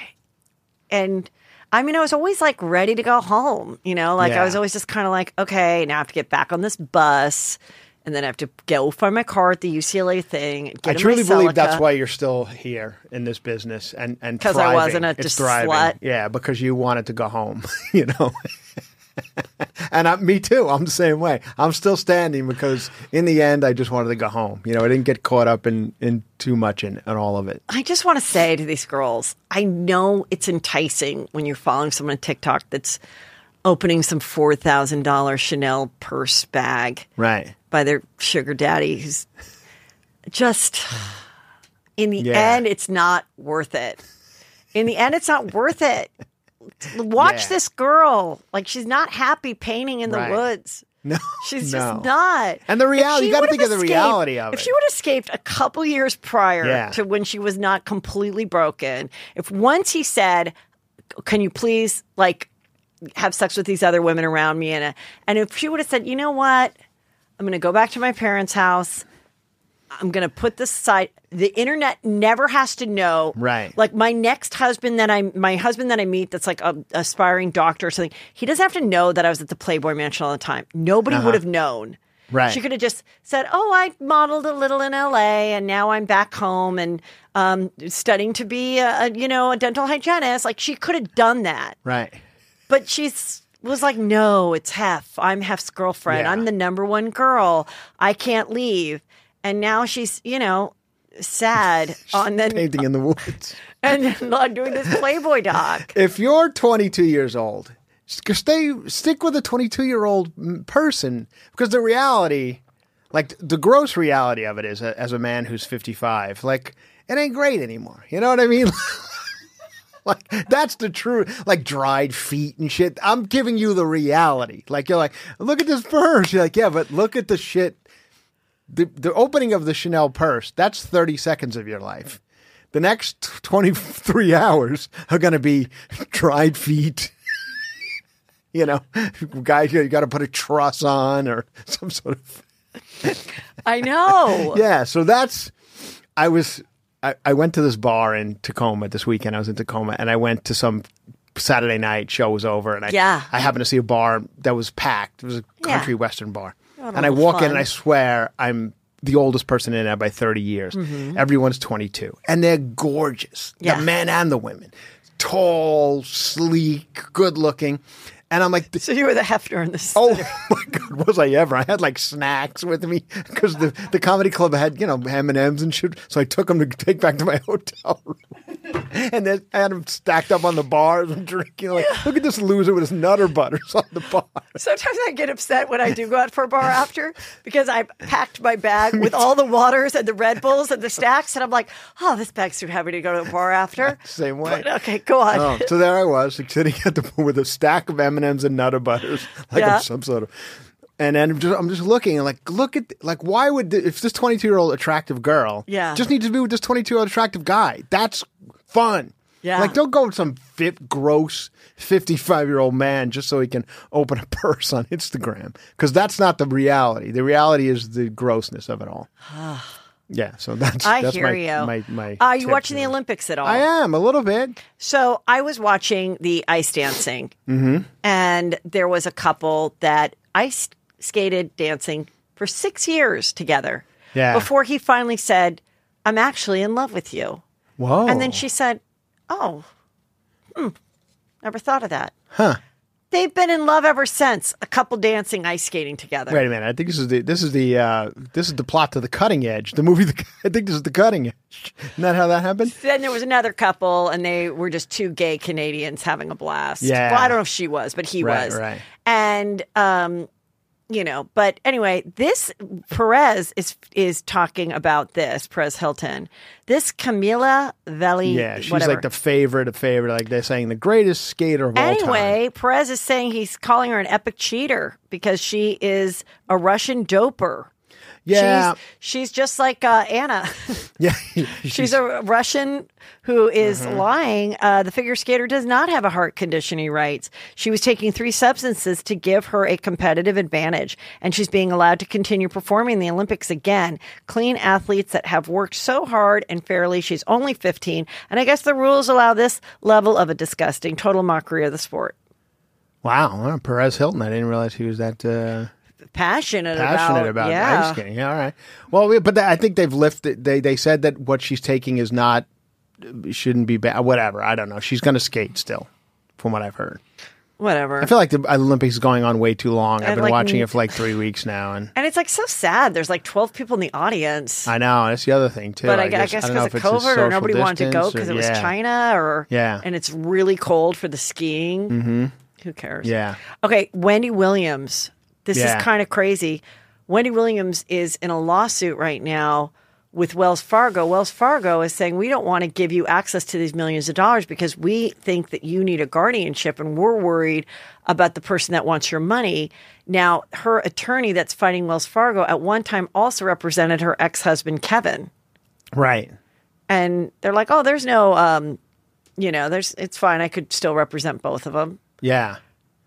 and I mean, I was always like ready to go home, you know, like Yeah. I was always just kind of like, okay, now I have to get back on this bus and then I have to go find my car at the U C L A thing. And get I in truly my believe that's Celica. why you're still here in this business and and 'Cause I thriving. wasn't a It's just thriving. slut. Yeah, because you wanted to go home, you know. And I, me too. I'm the same way. I'm still standing because in the end, I just wanted to go home. You know, I didn't get caught up in, in too much in, in all of it. I just want to say to these girls, I know it's enticing when you're following someone on TikTok that's opening some four thousand dollars Chanel purse bag Right. by their sugar daddy who's just, in the Yeah. end, it's not worth it. In the end, it's not worth it. Watch Yeah. this girl. Like, she's not happy painting in the Right. woods. No, She's no. just not. And the If reality, she you got to would've think of the escaped- reality of If it. she would have escaped a couple years prior Yeah. to when she was not completely broken, if once he said, "Can you please like have sex with these other women around me?" and uh, and if she would have said, "You know what? I'm going to go back to my parents' house. I'm going to put this aside. The internet never has to know. Right. Like my next husband that I, my husband that I meet that's like a aspiring doctor or something, he doesn't have to know that I was at the Playboy Mansion all the time. Nobody would have known. Right. She could have just said, "Oh, I modeled a little in L A and now I'm back home and um, studying to be a, a, you know, a dental hygienist." Like she could have done that. Right. But she's was like, "No, it's Hef. I'm Hef's girlfriend. Yeah. I'm the number one girl. I can't leave." And now she's, you know, sad on then Painting in the woods. and not doing this Playboy doc. If you're twenty-two years old, s- stay stick with a twenty-two-year-old person because the reality, like the gross reality of it is, uh, as a man who's fifty-five, like it ain't great anymore. You know what I mean? Like that's the truth. Like dried feet and shit. I'm giving you the reality. Like you're like, look at this purse. You're like, yeah, but look at the shit. The the opening of the Chanel purse, that's thirty seconds of your life. The next twenty-three hours are going to be dried feet. You know, guys, you got to put a truss on or some sort of. I know. Yeah, so that's. I was. I, I went to this bar in Tacoma this weekend. I was in Tacoma, and I went to some Saturday night show was over, and I Yeah. I happened to see a bar that was packed. It was a Yeah. country western bar, What a and I little walk in fun. and I swear I'm the oldest person in there by thirty years. Mm-hmm. Everyone's twenty-two, and they're gorgeous. Yeah. The men and the women, tall, sleek, good looking, and I'm like. So you were the Hefner in this. Oh my God, was I ever? I had like snacks with me because the, the comedy club had, you know, M and M's and shit. So I took them to take back to my hotel room. And then I had them stacked up on the bars and drinking. Like, look at this loser with his Nutter Butters on the bar. Sometimes I get upset when I do go out for a bar after because I packed my bag with all the waters and the Red Bulls and the stacks, and I'm like, "Oh, this bag's too heavy to go to the bar after." Same way. But, okay, go on. Oh, so there I was, like, sitting at the with a stack of M and M's and Nutter Butters, like Yeah. I'm some sort of. And then I'm just, I'm just looking and like, look at like, why would the, if this twenty-two year old attractive girl, Yeah. just needs to be with this twenty-two year old attractive guy? That's fun. Yeah. Like, don't go with some fit, gross fifty-five year old man just so he can open a purse on Instagram, because that's not the reality. The reality is the grossness of it all. Yeah, so that's I that's hear my, you. my my. Are you tip watching the there. Olympics at all? I am a little bit. So I was watching the ice dancing, Mm-hmm. and there was a couple that ice skated dancing for six years together. Yeah. Before he finally said, "I'm actually in love with you," Whoa. and then she said, "Oh, hmm, never thought of that." Huh. They've been in love ever since. A couple dancing, ice skating together. Wait a minute. I think this is the this is the uh, this is the plot to The Cutting Edge, the movie. The, I think this is The Cutting Edge. Isn't that how that happened? Then there was another couple, and they were just two gay Canadians having a blast. Yeah. Well, I don't know if she was, but he Right, was. right. And, um, you know, but anyway, this Perez is is talking about this, Perez Hilton. This Camila Valley, Yeah, she's whatever. like the favorite of favorite. Like they're saying the greatest skater of all time. Anyway, Perez is saying he's calling her an epic cheater because she is a Russian doper. Yeah. She's, she's just like uh, Anna. Yeah, She's a Russian who is Mm-hmm. lying. Uh, the figure skater does not have a heart condition, he writes. She was taking three substances to give her a competitive advantage, and she's being allowed to continue performing in the Olympics again. Clean athletes that have worked so hard and fairly. She's only fifteen, and I guess the rules allow this level of a disgusting, total mockery of the sport. Wow, well, Perez Hilton. I didn't realize he was that uh, Passionate, passionate about, about yeah. ice skating. Yeah, all right. Well, we- but I think they've lifted. They they said that what she's taking is not shouldn't be bad. Whatever. I don't know. She's going to skate still, from what I've heard. Whatever. I feel like the Olympics is going on way too long. I've And, been like, watching n- it for like three weeks now, and and it's like so sad. There's like twelve people in the audience. I know that's the other thing too. But I, I guess don't because know of if it's a COVID, or social nobody wanted to go distance because or- it was yeah. China, or Yeah. and it's really cold for the skiing. Mm-hmm. Who cares? Yeah. Okay, Wendy Williams. This Yeah. is kind of crazy. Wendy Williams is in a lawsuit right now with Wells Fargo. Wells Fargo is saying, we don't want to give you access to these millions of dollars because we think that you need a guardianship and we're worried about the person that wants your money. Now, her attorney that's fighting Wells Fargo at one time also represented her ex-husband, Kevin. Right. And they're like, oh, there's no, um, you know, there's it's fine. I could still represent both of them. Yeah.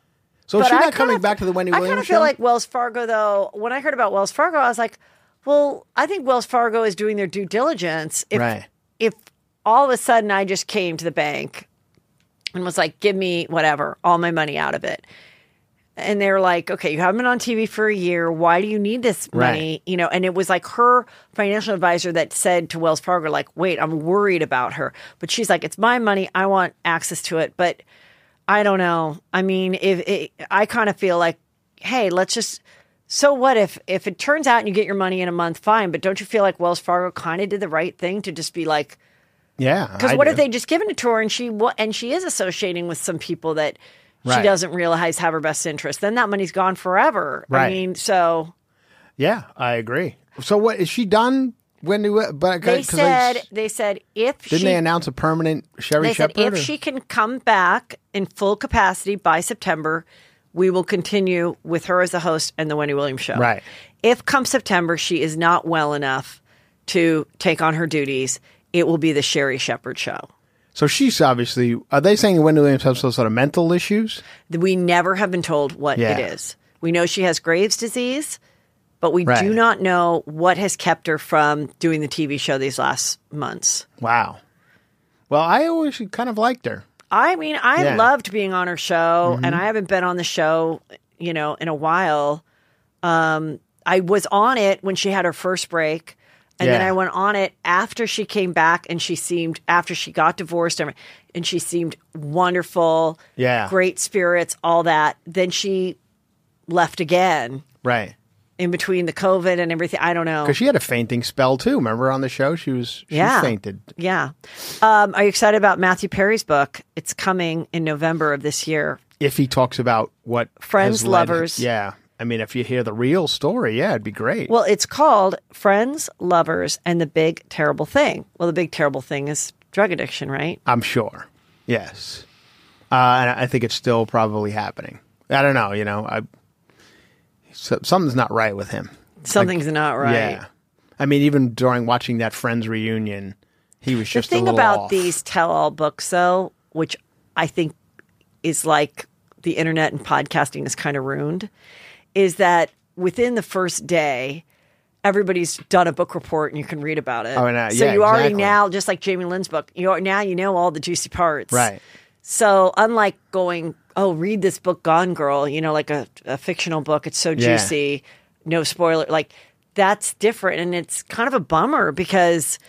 So But is she I not coming kinda- back to the Wendy I Williams kind of show? feel like Wells Fargo, though, when I heard about Wells Fargo, I was like, well, I think Wells Fargo is doing their due diligence. If, Right. if all of a sudden I just came to the bank and was like, give me whatever, all my money out of it. And they're like, okay, you haven't been on T V for a year. Why do you need this money? Right. You know, and it was like her financial advisor that said to Wells Fargo, like, wait, I'm worried about her. But she's like, it's my money. I want access to it. But I don't know. I mean, if it, I kind of feel like, hey, let's just. So what if if it turns out and you get your money in a month? Fine, but don't you feel like Wells Fargo kind of did the right thing to just be like, yeah. because I what do. if they just given it to her and she wa- and she is associating with some people that she Right. doesn't realize have her best interest? Then that money's gone forever. I Right. mean, so Yeah, I agree. So what is she done? Wendy? Wi- But they 'cause said s- they said if didn't she they announce a permanent Sherry they said Shepherd? if or- she can come back in full capacity by September, we will continue with her as a host and the Wendy Williams show. Right. If come September she is not well enough to take on her duties, it will be the Sherry Shepherd show. So she's obviously. Are they saying Wendy Williams has some sort of mental issues? We never have been told what Yeah. it is. We know she has Graves' disease, but we Right. do not know what has kept her from doing the T V show these last months. Wow. Well, I always kind of liked her. I mean, I Yeah. loved being on her show, Mm-hmm. and I haven't been on the show, you know, in a while. Um, I was on it when she had her first break, and then Yeah. I went on it after she came back, and she seemed after she got divorced, and and she seemed wonderful, Yeah. great spirits, all that. Then she left again Right. in between the COVID and everything. I don't know. Because she had a fainting spell too. Remember on the show, she was she Yeah. fainted. Yeah. Um, are you excited about Matthew Perry's book? It's coming in November of this year. If he talks about what Friends, has led- lovers. yeah. I mean, if you hear the real story, yeah, it'd be great. Well, it's called Friends, Lovers, and the Big Terrible Thing. Well, the big terrible thing is drug addiction, right? I'm sure. Yes. Uh, and I think it's still probably happening. I don't know. You know, I so, something's not right with him. Something's not right. Yeah. I mean, even during watching that Friends reunion, he was The just a thing little about off. these tell-all books, though, which I think is like the internet and podcasting is kind of ruined, is that within the first day, everybody's done a book report and you can read about it. Oh, and, uh, so yeah, you already exactly. now, just like Jamie Lynn's book, you are, now you know all the juicy parts. Right. So unlike going, oh, read this book, Gone Girl, you know, like a, a fictional book, it's so Yeah. juicy, no spoiler, like that's different. And it's kind of a bummer because,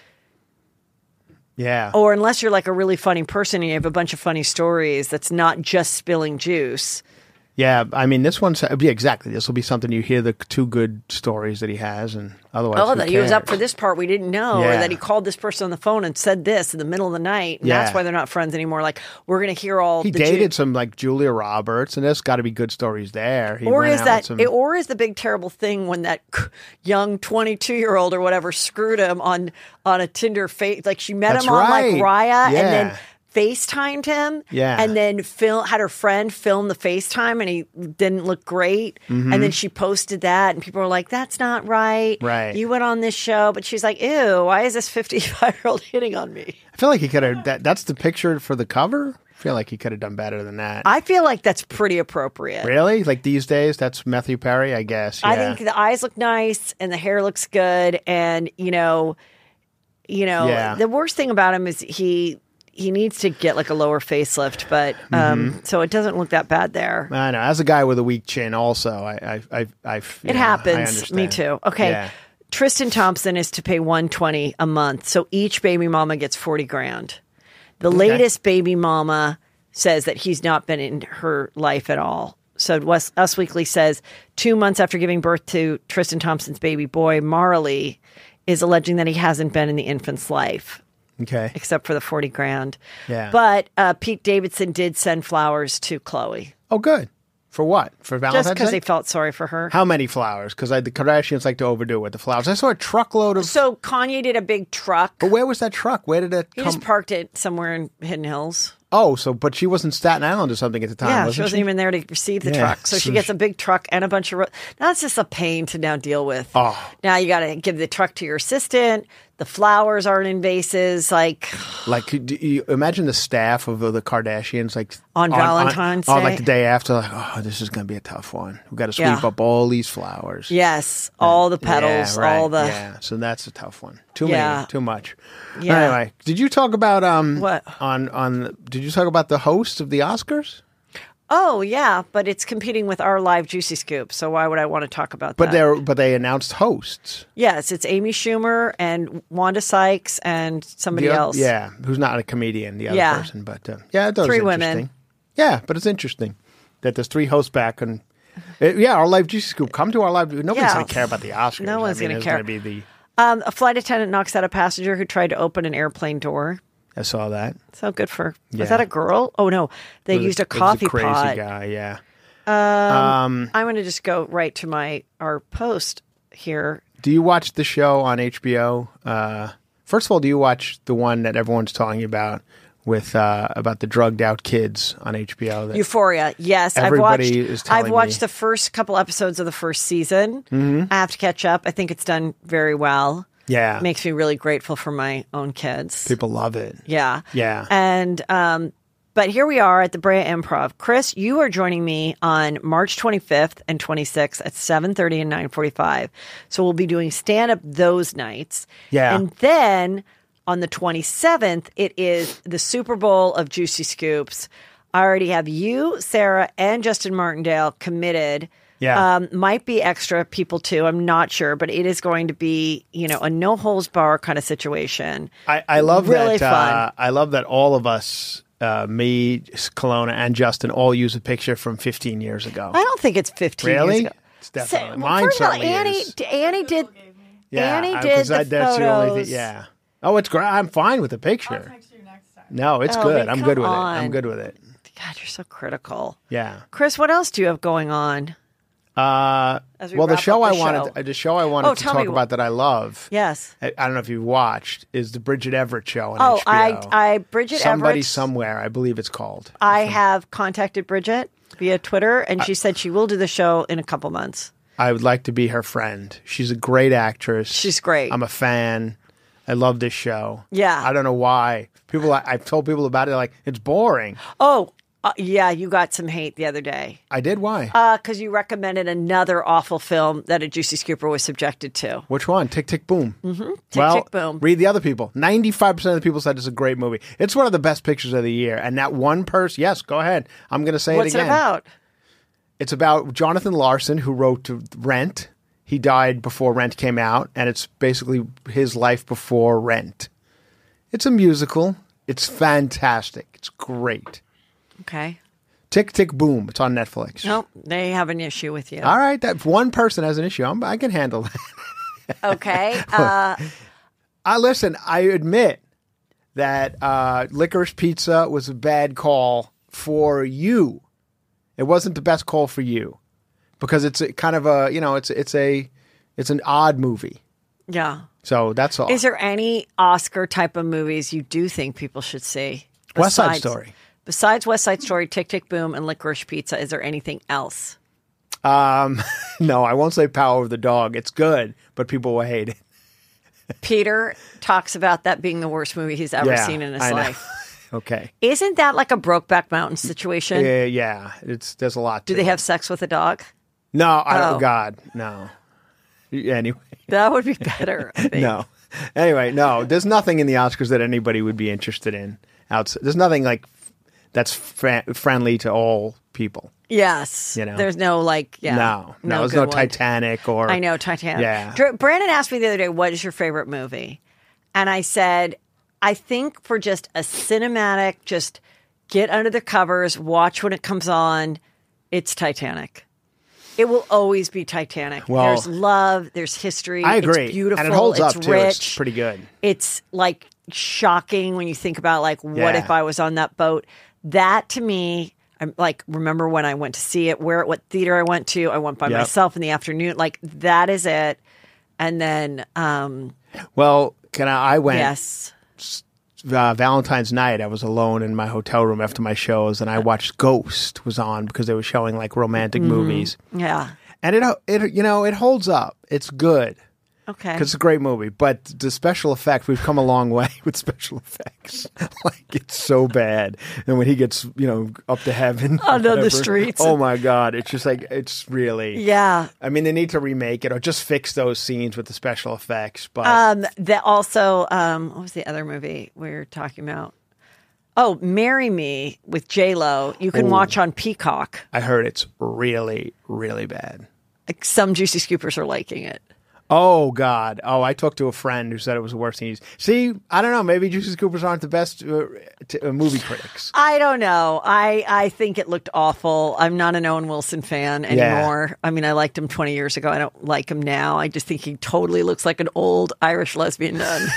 Yeah. or unless you're like a really funny person and you have a bunch of funny stories that's not just spilling juice. Yeah, I mean, this one's yeah, exactly. This will be something you hear the two good stories that he has, and otherwise, Oh, who that he was up for cares? this part we didn't know, or Yeah. that he called this person on the phone and said this in the middle of the night, and Yeah. that's why they're not friends anymore. Like we're gonna hear all He the dated ju- some like Julia Roberts, and there's got to be good stories there. He or went is out that with some- or is the big terrible thing when that young twenty-two year old or whatever screwed him on on a Tinder face, like she met That's him on like right. Raya and Yeah. then FaceTimed him, Yeah. and then film had her friend film the FaceTime, and he didn't look great, and then she posted that, and people were like, "That's not right, Right. You went on this show," but she's like, "Ew, why is this fifty-five year old hitting on me?" I feel like he could have. That, that's the picture for the cover. I feel like he could have done better than that. I feel like that's pretty appropriate. Really? Like these days, that's Matthew Perry, I guess. I yeah. think the eyes look nice and the hair looks good, and you know, you know, Yeah. the worst thing about him is he he needs to get like a lower facelift, but um, Mm-hmm. so it doesn't look that bad there. I know. As a guy with a weak chin, also, I, I, I, I It happens. Me too. Okay. Yeah. Tristan Thompson is to pay one twenty a month, so each baby mama gets forty grand. The latest baby mama says that he's not been in her life at all. So West, Us Weekly says two months after giving birth to Tristan Thompson's baby boy, Marley is alleging that he hasn't been in the infant's life Okay. except for the forty grand. Yeah. But uh, Pete Davidson did send flowers to Chloe. Oh, good. For what? For Valentine's Just because Day? they felt sorry for her. How many flowers? Because the Kardashians like to overdo it with the flowers. I saw a truckload of. So Kanye did a big truck. But where was that truck? Where did it He come? just parked it somewhere in Hidden Hills. Oh, so but she was in Staten Island or something at the time. Yeah, wasn't she wasn't even there to receive the Yeah, truck. So so she gets she- a big truck and a bunch of. Ro- now that's just a pain to now deal with. Oh. Now you got to give the truck to your assistant. The flowers aren't in vases. Like Like, could you imagine the staff of the Kardashians, like On Valentine's on, Day? like the day after, like, oh, this is going to be a tough one. We've got to sweep Yeah. up all these flowers. yes, all the petals, Yeah, right. all the. yeah. So that's a tough one. Too Yeah. many, too much. Yeah. Anyway, did you talk about um What? on on? Did you talk about the host of the Oscars? Oh yeah, but it's competing with our live Juicy Scoop. So why would I want to talk about But that? they're but they announced hosts. Yes, it's Amy Schumer and Wanda Sykes and somebody The oth- else. Yeah, who's not a comedian, the other Yeah. person. But uh, yeah, that was Three interesting. women. Yeah, but it's interesting that there's three hosts back and. uh, yeah, our live Juicy Scoop. Come to our live. Nobody's Yeah. going to care about the Oscars. No one's I mean, gonna it's care. Going to be the. Um, a flight attendant knocks out a passenger who tried to open an airplane door. I saw that. So good for. Yeah. Was that a girl? Oh no, they It was used a it was coffee crazy pot. guy. Yeah. I'm going to just go right to my our post here. Do you watch the show on H B O? Uh, first of all, do you watch the one that everyone's talking about with uh, about the drugged out kids on H B O? That, Euphoria. Yes, Everybody I've watched. is telling I've watched me. the first couple episodes of the first season. Mm-hmm. I have to catch up. I think it's done very well. yeah, Makes me really grateful for my own kids. people love it. Yeah. Yeah. And um, but here we are at the Brea Improv. Chris, you are joining me on March twenty-fifth and twenty-sixth at seven thirty and nine forty-five. So we'll be doing stand up those nights. Yeah. And then on the twenty-seventh, it is the Super Bowl of Juicy Scoops. I already have you, Sarah, and Justin Martindale committed. Yeah. Um, might be extra people too. I'm not sure, but it is going to be, you know, a no holds bar kind of situation. I, I love Really that. fun. Uh, I love that all of us, uh, me, Kelowna, and Justin, all use a picture from fifteen years ago. I don't think it's fifteen Really? years ago. It's definitely- Sa- mine first of all, certainly Annie, is. d- Annie did. Yeah, Annie I- did 'cause the I- that's the only photos. thing. Yeah. Oh, it's great. I'm fine with the I'll picture. text you next time. No, it's Oh, good. man, I'm good come with it. on. I'm good with it. God, you're so critical. Yeah. Chris, what else do you have going on? Uh, As we well, the wrap show up I the wanted, show. uh, the show I wanted Oh, to tell talk me about what- that I love. Yes. I, I don't know if you've watched. Is the Bridget Everett show on Oh, H B O? I, I, Bridget Somebody Everett. somewhere, I believe it's called. I have contacted Bridget via Twitter, and she said she will do the show in a couple months. I would like to be her friend. She's a great actress. She's great. I'm a fan. I love this show. Yeah. I don't know why. People, I, I've told people about it. Like it's boring. Oh, uh, yeah, you got some hate the other day I did. Why? because you recommended another awful film that a Juicy Scooper was subjected to. Which one? Tick Tick Boom. Mm-hmm. Tick, well, Tick, Boom. read the other people. ninety-five percent of the people said it's a great movie. It's one of the best pictures of the year. And that one person, yes, go ahead. I'm going to say What's it it again. about? It's about Jonathan Larson, who wrote to Rent. He died before Rent came out, and it's basically his life before Rent. It's a musical. It's fantastic. It's great. Okay. Tick Tick Boom. It's on Netflix. Nope, they have an issue with you. All right, that if one person has an issue, I'm, I can handle that. Okay. Uh, I listen. I admit that uh, Licorice Pizza was a bad call for you. It wasn't the best call for you because it's a, kind of a you know it's it's a it's an odd movie. yeah. So that's all. Is there any Oscar type of movies you do think people should see? West Side besides- Story. Besides West Side Story, Tick Tick Boom, and Licorice Pizza, is there anything else? Um, no, I won't say Power of the Dog. It's good, but people will hate it. Peter talks about that being the worst movie he's ever Yeah, seen in his I know. life. Okay. Isn't that like a Brokeback Mountain situation? Yeah, yeah. It's there's a lot. Do to they it. have sex with a dog? No, I don't. Oh. God, no. Anyway, That would be better. I think. no. Anyway, no. There's nothing in the Oscars that anybody would be interested in. Outside, there's nothing like that's fr- friendly to all people. Yes. You know? There's no like, yeah. No, no. There's no good one. Titanic or I know, Titanic. Yeah. Dr- Brandon asked me the other day, what is your favorite movie? And I said, I think for just a cinematic, just get under the covers, watch when it comes on, it's Titanic. It will always be Titanic. Well, there's love, there's history. I agree, It's beautiful. and it holds it's up too. rich. It's pretty good. It's like shocking when you think about like, what Yeah. if I was on that boat? That to me, I'm like, remember when I went to see it, where, what theater I went to. I went by Yep. myself in the afternoon. Like, that is it. And then, um, Well, can I? I went yes. uh, Valentine's night. I was alone in my hotel room after my shows, and I watched Ghost was on because they were showing like romantic Mm-hmm. movies, Yeah. and it it you know it holds up. It's good. Okay. Because it's a great movie, but the special effects, we've come a long way with special effects. Like, it's so bad. And when he gets, you know, up to heaven. Under the whatever, streets. Oh, my God. It's just like, it's really. Yeah. I mean, they need to remake it or just fix those scenes with the special effects. But Um, that also, um, what was the other movie we were talking about? Oh, Marry Me with J Lo. You can Ooh. watch on Peacock. I heard it's really, really bad. Like, some juicy scoopers are liking it. Oh, God. Oh, I talked to a friend who said it was the worst thing he's. See, I don't know. Maybe Juicy Scoopers aren't the best uh, t- uh, movie critics. I don't know. I, I think it looked awful. I'm not an Owen Wilson fan anymore. I mean, I liked him twenty years ago. I don't like him now. I just think he totally looks like an old Irish lesbian nun.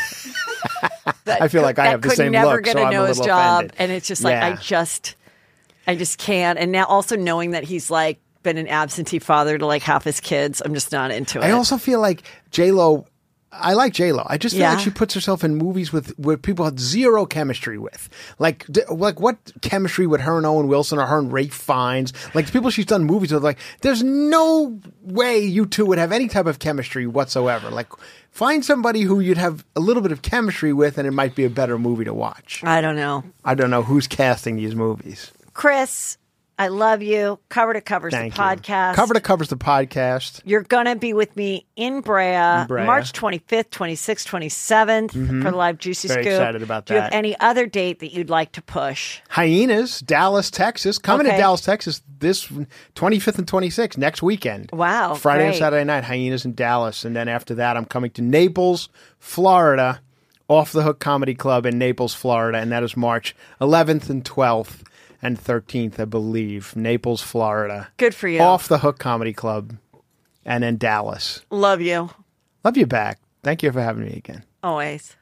I feel like I have the could same never look, get so a I'm a nose little job, offended. and it's just like Yeah. I just, I just can't. And now also knowing that he's like been an absentee father to like half his kids, I'm just not into it. I also feel like J Lo. I like J Lo. I just feel Yeah. like she puts herself in movies with where people have zero chemistry with. Like, d- like what chemistry would her and Owen Wilson or her and Ray Fiennes? Like the people she's done movies with. Like, there's no way you two would have any type of chemistry whatsoever. Like, find somebody who you'd have a little bit of chemistry with, and it might be a better movie to watch. I don't know. I don't know who's casting these movies. Chris, I love you. Cover to Covers Thank the you. podcast. Cover to Covers the podcast. You're going to be with me in Brea, Brea. March twenty-fifth, twenty-sixth, twenty-seventh for the live Juicy Very Scoop. excited about Do you that. have any other date that you'd like to push? Hyenas, Dallas, Texas. Coming Okay. to Dallas, Texas this twenty-fifth and twenty-sixth next weekend. Wow, Friday and great. Saturday night, Hyenas in Dallas. And then after that, I'm coming to Naples, Florida, Off the Hook Comedy Club in Naples, Florida. And that is March eleventh and twelfth and thirteenth, I believe. Naples, Florida. Good for you. Off the Hook Comedy Club. And then Dallas. Love you. Love you back. Thank you for having me again. Always.